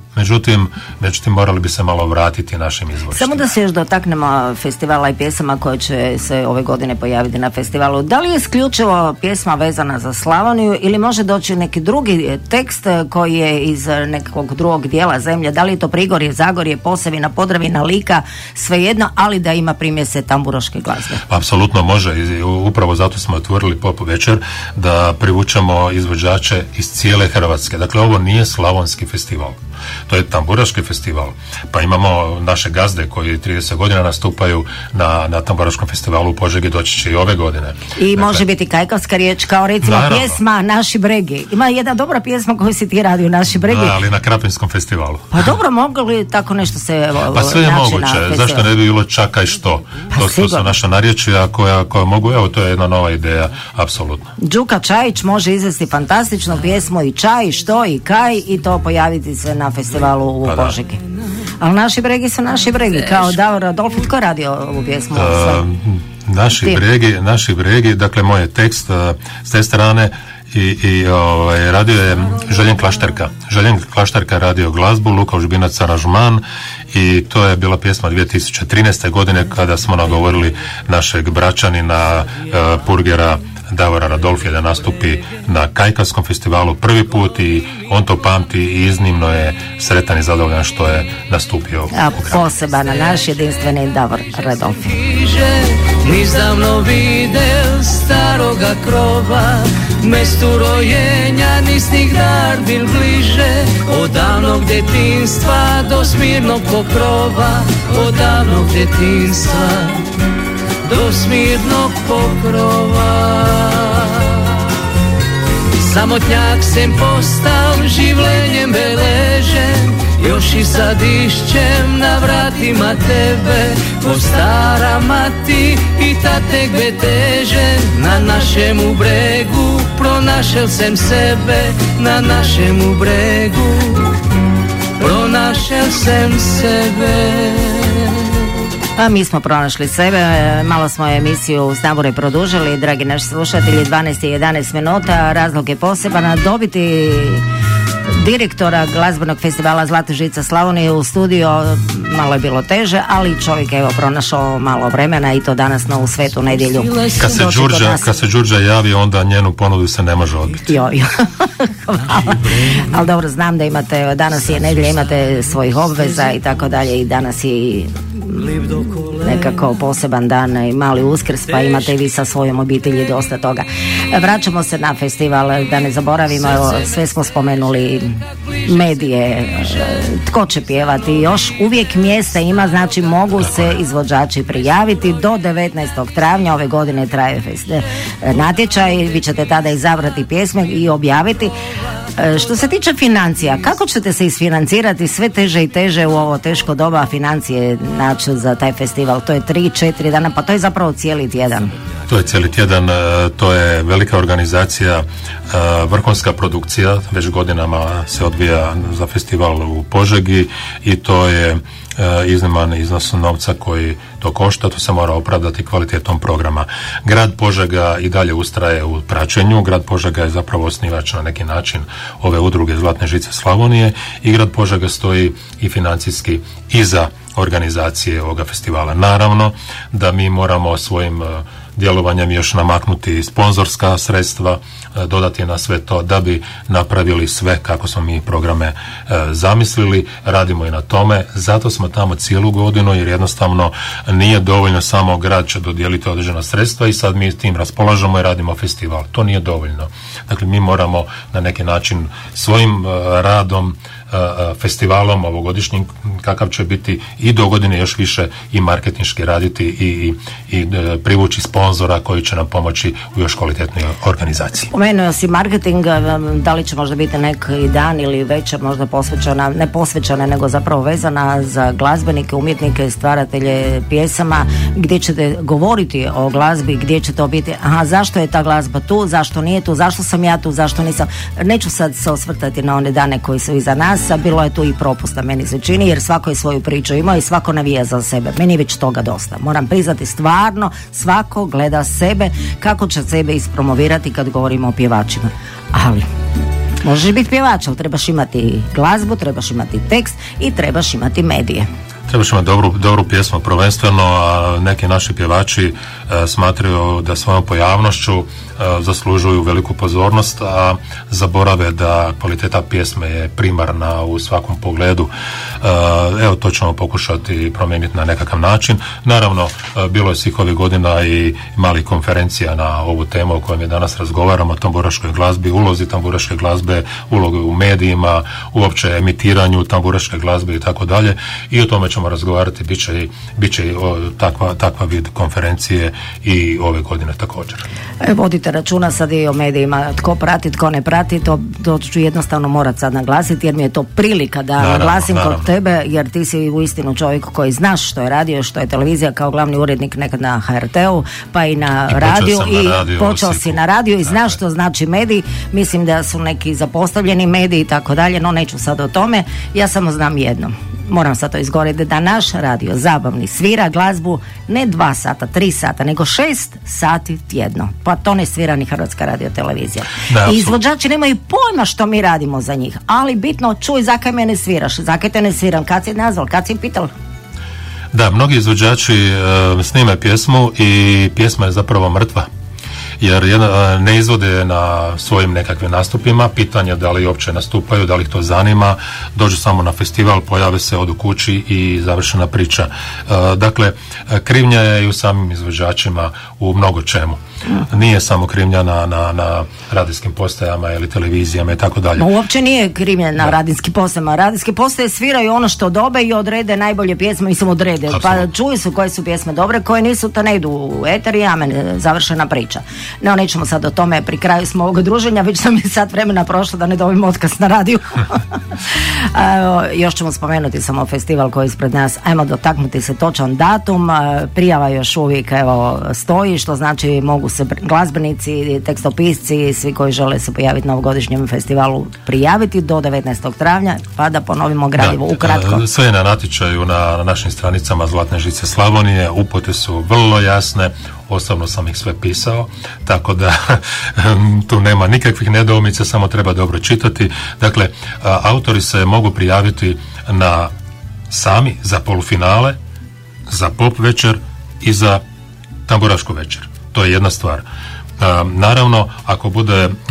Međutim, međutim morali bi se malo vratiti našim izvorištima. Samo da se još dotaknemo festivala i pjesama koje će se ove godine pojaviti na festivalu. Da li je isključivo pjesma vezana za Slavoniju ili može doći neki drugi tekst koji je iz nekog drugog dijela zemlje? Da li je to Prigorje, Zagorje, Posavina, Podravina, Lika, svejedno, ali da ima primjese tamburoške glazbe? Apsolutno može i upravo zato smo otvorili Pop večer da privučemo izvođače iz cijele Hrvatske. Dakle, ovo nije slavonski festival. To je tamburaški festival. Pa imamo naše gazde koji trideset godina nastupaju na, na tamburaškom festivalu u Požegi, doći će i ove godine. I dakle, može biti kajkavska riječ, kao recimo naravno, pjesma Naši bregi. Ima jedna dobra pjesma koju si ti radio, Naši bregi. Da, ali na Krapinskom festivalu. Pa dobro, mogu li tako nešto se Pa sve je moguće. Zašto ne bi bilo čaka i što? Pa to, to su naša narječja koja, koja mogu, evo, to je jedna nova ideja, apsolutno. Đuka Čajić može izvesti fantastičnu pjesmu i čaj, i što, i kaj, i to pojaviti se na festivalu u pa Požegi. Ali Naši bregi su Naši bregi, kao Davor Adolfi. Tko radi ovu pjesmu? Uh, naši Ti. bregi, naši bregi, dakle moj je tekst uh, s te strane i, i ovaj, radio je Željen Klašterka. Željen Klašterka je radio glazbu, Luka Užbinac aranžman i to je bila pjesma dvije tisuće trinaeste godine kada smo nagovorili našeg braćanina uh, Purgera Davora Radolfija da nastupi na Kajkavskom festivalu prvi put i on to pamti i iznimno je sretan i zadovoljan što je nastupio. A poseban naš jedinstveni Davor Radolfi. Nizdavno videl staroga krova, mestu rojenja nisnih dar bil bliže, od davnog detinstva do smirnog pokrova, od davnog detinstva do smirnog pokrova. Samotnjak sem postal, življenjem beležen, još i sad išćem na vratima tebe, ko stara mati i tatek betežen. Na našemu bregu pronašel sem sebe, na našemu bregu pronašel sem sebe. A mi smo pronašli sebe, malo smo emisiju uz Tambure produžili, dragi naši slušatelji, dvanaest i jedanaest minuta, razlog je poseban, dobiti direktora glazbenog festivala Zlata žica Slavonije u studio malo je bilo teže, ali čovjek je evo pronašao malo vremena i to danas na u svetu nedjelju. Kad se Đurđa, kad se Đurđa javi, onda njenu ponudu se ne može odbiti. Jo, jo. Hvala. Ali dobro, znam da imate, danas je nedjelja, imate svojih obveza i tako dalje i danas je nekako poseban dan i mali Uskrs, pa imate i vi sa svojom obitelji dosta toga. Vraćamo se na festival, da ne zaboravimo, evo, sve smo spomenuli medije, tko će pjevati, još uvijek mjesta ima, znači mogu se izvođači prijaviti do devetnaestog travnja ove godine traje natječaj, vi ćete tada izabrati pjesme i objaviti. Što se tiče financija, kako ćete se isfinancirati sve teže i teže u ovo teško doba, financije naći za taj festival? To je tri, četiri dana, pa to je zapravo cijeli tjedan. To je cijeli tjedan, to je velika organizacija, vrhunska produkcija, već godinama se odvija za festival u Požegi i to je izniman iznos novca koji to košta, to se mora opravdati kvalitetom programa. Grad Požega i dalje ustraje u praćenju, grad Požega je zapravo osnivač na neki način ove udruge Zlatne žice Slavonije i grad Požega stoji i financijski iza organizacije ovoga festivala. Naravno da mi moramo svojim djelovanjem još namaknuti sponzorska sredstva, dodati na sve to da bi napravili sve kako smo mi programe e, zamislili. Radimo i na tome, zato smo tamo cijelu godinu jer jednostavno nije dovoljno samo grad će dodijeliti određena sredstva i sad mi s tim raspolažemo i radimo festival. To nije dovoljno. Dakle, mi moramo na neki način svojim e, radom, e, festivalom ovogodišnjim kakav će biti i do godine još više i marketinški raditi i, i, i e, privući sponzora koji će nam pomoći u još kvalitetnoj organizaciji. Spomenuo si marketing, da li će možda biti neki dan ili večer možda posvećena, ne posvećena nego zapravo vezana za glazbenike, umjetnike, stvaratelje pjesama, gdje ćete govoriti o glazbi, gdje će to biti, aha, zašto je ta glazba tu, zašto nije tu, zašto sam ja tu, zašto nisam. Neću sad se osvrtati na one dane koji su iza nas, a bilo je tu i propusta, meni se čini, jer svako je svoju priču imao i svako navija za sebe. Meni je već toga dosta. Moram priznati, stvarno svako gleda sebe, kako će sebe ispromovirati kad govorimo o pjevačima. Ali Možeš biti pjevač, ali trebaš imati glazbu, trebaš imati tekst i trebaš imati medije. Trebaš imati dobru, dobru pjesmu prvenstveno, a neki naši pjevači e, smatraju da svojom pojavnošću e, zaslužuju veliku pozornost, a zaborave da kvaliteta pjesme je primarna u svakom pogledu. E, evo, to ćemo pokušati promijeniti na nekakav način. Naravno, e, bilo je svih ovih godina i malih konferencija na ovu temu o kojoj mi danas razgovaramo, o tamburaškoj glazbi, ulozi tamburaške glazbe, ulogu u medijima, uopće emitiranju tamburaške glazbe i tako dalje. I o tome ćemo razgovarati, bit će i, bit će i o, takva, takva vid konferencije i ove godine također. E, vodite računa sad i o medijima, tko prati, tko ne prati, to, to ću jednostavno morat sad naglasiti, jer mi je to prilika da naravno, naglasim naravno. Kod tebe, jer ti si uistinu čovjek koji znaš što je radio, što je televizija, kao glavni urednik nekad na ha er te-u, pa i na I radiju i na radio, počeo si na radiju i znaš što znači medij. Mislim da su neki zapostavljeni mediji i tako dalje, no neću sad o tome. Ja samo znam jedno, moram sad to izgovoriti, da naš radio zabavni svira glazbu ne dva sata, tri sata, nego šest sati tjedno. Pa to ne svira ni Hrvatska radiotelevizija. I izvođači nemaju pojma što mi radimo za njih, ali bitno, čuj, zakaj me ne sviraš, zakaj te ne sviram, kad si nazval, kad si pital. Da, mnogi izvođači uh, snime pjesmu i pjesma je zapravo mrtva, jer jedna, ne izvode na svojim nekakvim nastupima, pitanje da li uopće nastupaju, da li ih to zanima, dođu samo na festival, pojave se, odu kući i završena priča. E, dakle, krivnja je i u samim izvođačima u mnogo čemu. Nije samo krivnja na, na, na radijskim postajama ili televizijama i tako dalje. No, uopće nije krivnja na radijskim postajama. Radijske postaje sviraju ono što dobe i odrede najbolje pjesme, mislim odrede. Absolutno. Pa čuju su koje su pjesme dobre, koje nisu, to ne idu u eter i amen, završena priča. No, nećemo sad o tome, pri kraju smo ovog druženja, već sam i sad vremena prošlo da ne dobim otkaz na radiju. A, još ćemo spomenuti samo festival koji je ispred nas. Ajmo dotaknuti se točan datum. Prijava još uvijek evo stoji, što znači mogu se glazbenici, tekstopisci, svi koji žele se pojaviti na ovogodišnjem festivalu prijaviti do devetnaestog travnja, pa da ponovimo gradivo da, ukratko. Sve je na natječaju na, na našim stranicama Zlatne žice Slavonije, upute su vrlo jasne, osobno sam ih sve pisao, tako da tu nema nikakvih nedoumica, samo treba dobro čitati. Dakle, autori se mogu prijaviti na sami za polufinale, za pop večer i za tamburašku večer. To je jedna stvar. Naravno, ako bude uh,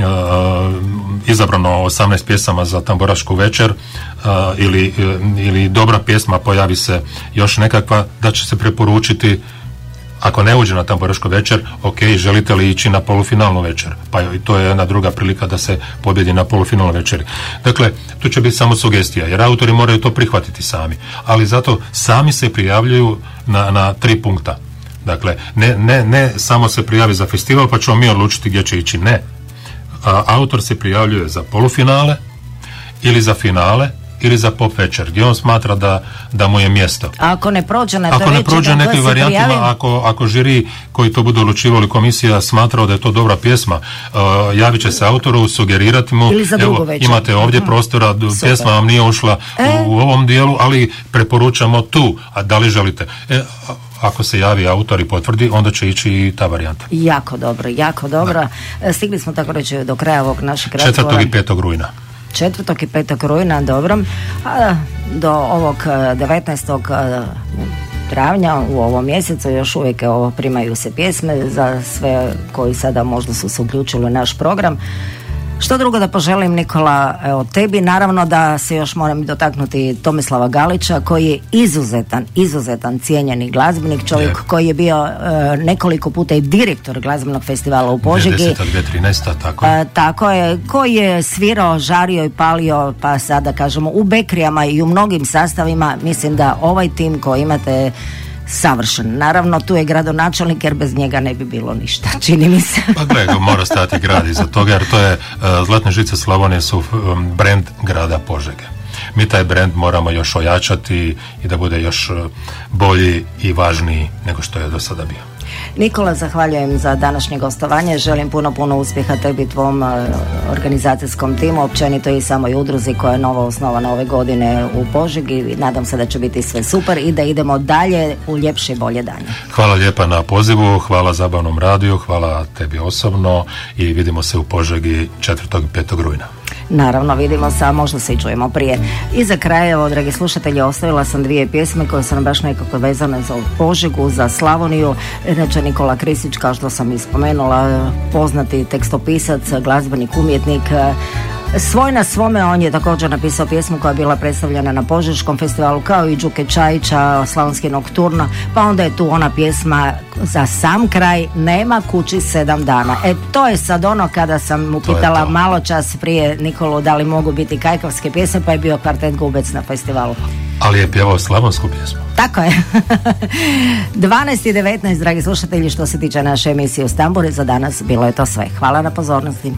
izabrano osamnaest pjesama za tamburašku večer uh, ili, uh, ili dobra pjesma, pojavi se još nekakva, da će se preporučiti, ako ne uđe na tamburašku večer, ok, želite li ići na polufinalnu večer? Pa i to je jedna druga prilika da se pobjedi na polufinalnoj večeri. Dakle, tu će biti samo sugestija, jer autori moraju to prihvatiti sami. Ali zato sami se prijavljuju na, na tri punkta. Dakle, ne, ne, ne samo se prijavi za festival pa ćemo mi odlučiti gdje će ići. Ne. A, autor se prijavljuje za polufinale ili za finale ili za pop večer, gdje on smatra da, da mu je mjesto. A ako ne prođe na ako ne prođe nekim varijantima, ako, ako žiri koji to budu odlučivali, komisija smatrao da je to dobra pjesma, uh, javit će se autoru, sugerirati mu, evo, imate ovdje uh-huh. prostora, super. Pjesma vam nije ušla e? u, u ovom dijelu, ali preporučamo tu, a da li želite? E, ako se javi autor i potvrdi, onda će ići i ta varijanta. Jako dobro, jako dobro. Da. Stigli smo tako reći do kraja ovog našeg razgovora. četvrtog i petog rujna. četvrtog i petog rujna, dobro. A do ovog devetnaestog travnja u ovom mjesecu još uvijek ovo, primaju se pjesme za sve koji sada možda su se uključili u naš program. Što drugo da poželim, Nikola, evo tebi, naravno da se još moram dotaknuti Tomislava Galića, koji je izuzetan, izuzetan cijenjeni glazbenik, čovjek je. koji je bio uh, nekoliko puta i direktor glazbenog festivala u Požegi. devedeseta dvije tisuće trinaesta tako je. Uh, tako je, koji je svirao, žario i palio, pa sada kažemo u Bekrijama i u mnogim sastavima. Mislim da ovaj tim koji imate savršen. Naravno, tu je gradonačelnik, jer bez njega ne bi bilo ništa, čini mi se. Pa gledaj, mora stati grad iza toga, jer to je, uh, Zlatne žice Slavonije su um, brand grada Požege. Mi taj brand moramo još ojačati i da bude još uh, bolji i važniji nego što je do sada bio. Nikola, zahvaljujem za današnje gostovanje, želim puno, puno uspjeha tebi, tvom uh, organizacijskom timu, općenito i samoj udruzi koja je novo osnovana ove godine u Požegi. Nadam se da će biti sve super i da idemo dalje u ljepše i bolje danje. Hvala lijepa na pozivu, hvala Zabavnom radiju, hvala tebi osobno i vidimo se u Požegi četvrtog i petog rujna. Naravno, vidimo se, a možda se i čujemo prije. I za kraj, evo, dragi slušatelji, ostavila sam dvije pjesme koje su nam baš nekako vezane za Požegu, za Slavoniju. Inače, Nikola Krisić, kao što sam i spomenula, poznati tekstopisac, glazbenik, umjetnik, svoj na svome, on je također napisao pjesmu koja je bila predstavljena na Požeškom festivalu, kao i Đuke Čajića, Slavonski nokturno, pa onda je tu ona pjesma za sam kraj, Nema kući sedam dana. E, to je sad ono kada sam mu pitala malo čas prije Nikolu da li mogu biti kajkavske pjesme, pa je bio Kvartet Gubec na festivalu. Ali je pjevao slavonsku pjesmu. Tako je. dvanaest i devetnaest, dragi slušatelji, što se tiče naše emisije u Stamburi, za danas bilo je to sve. Hvala na pozornosti.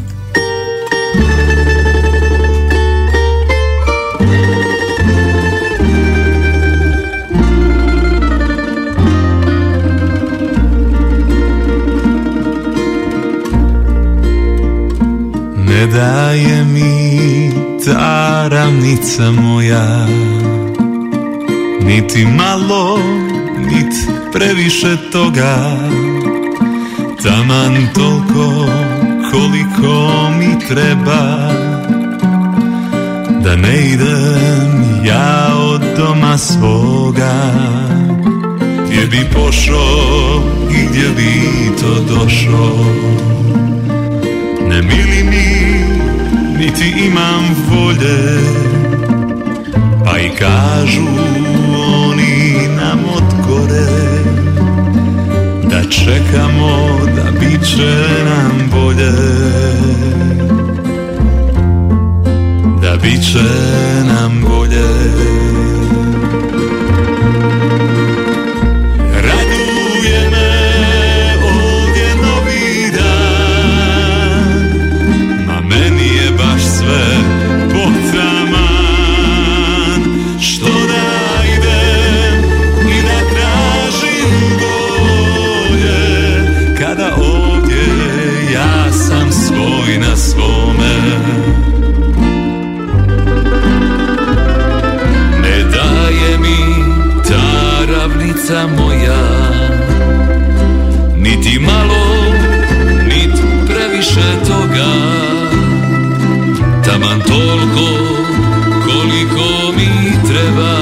Ne daje mi ta ravnica moja niti malo, niti previše toga, taman toliko koliko mi treba, da ne idem ja od doma svoga. Gdje bi pošao i gdje bi to došao, ne mili mi, niti imam volje, pa i kažu oni nam od gore, da čekamo da bit će nam bolje, da bit će nam bolje. Na svome ne daje mi ta ravnica moja niti malo, niti previše toga, taman toliko koliko mi treba,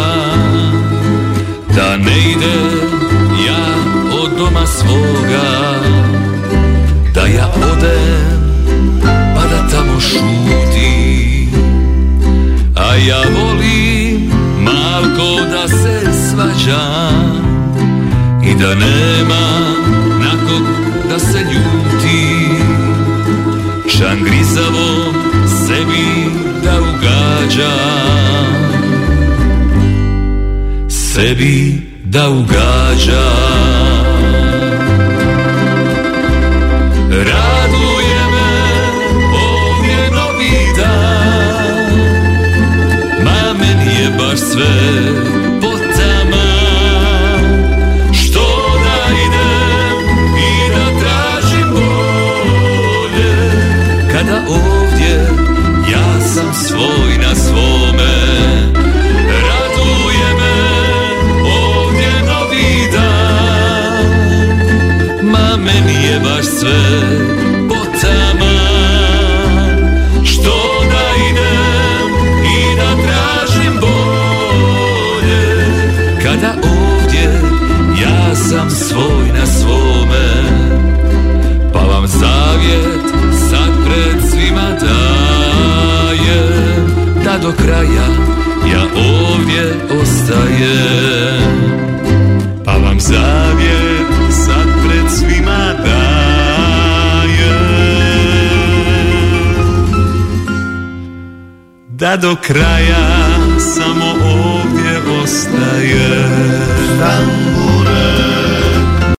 da ne ide ja od doma svoga, da ja odem pa da tamo šuti, a ja volim malko da se svađam i da nema na kog da se ljuti, šangrizavom sebi da ugađam, sebi da ugađam. Raduje me ovdje novi dan, ma meni je baš sve potaman, što da idem i da tražim bolje, kada ovdje ja sam svoj na svome. Raduje me ovdje novi dan, ma meni je baš sve potaman, što da idem i da tražim bolje, kada ovdje ja sam svoj na svome. Pa vam zavjet sad pred svima dajem, da do kraja ja ovdje ostajem. Pa vam zavjet sad pred svima dajem, da do kraja samo ovdje ostajem. Stambure.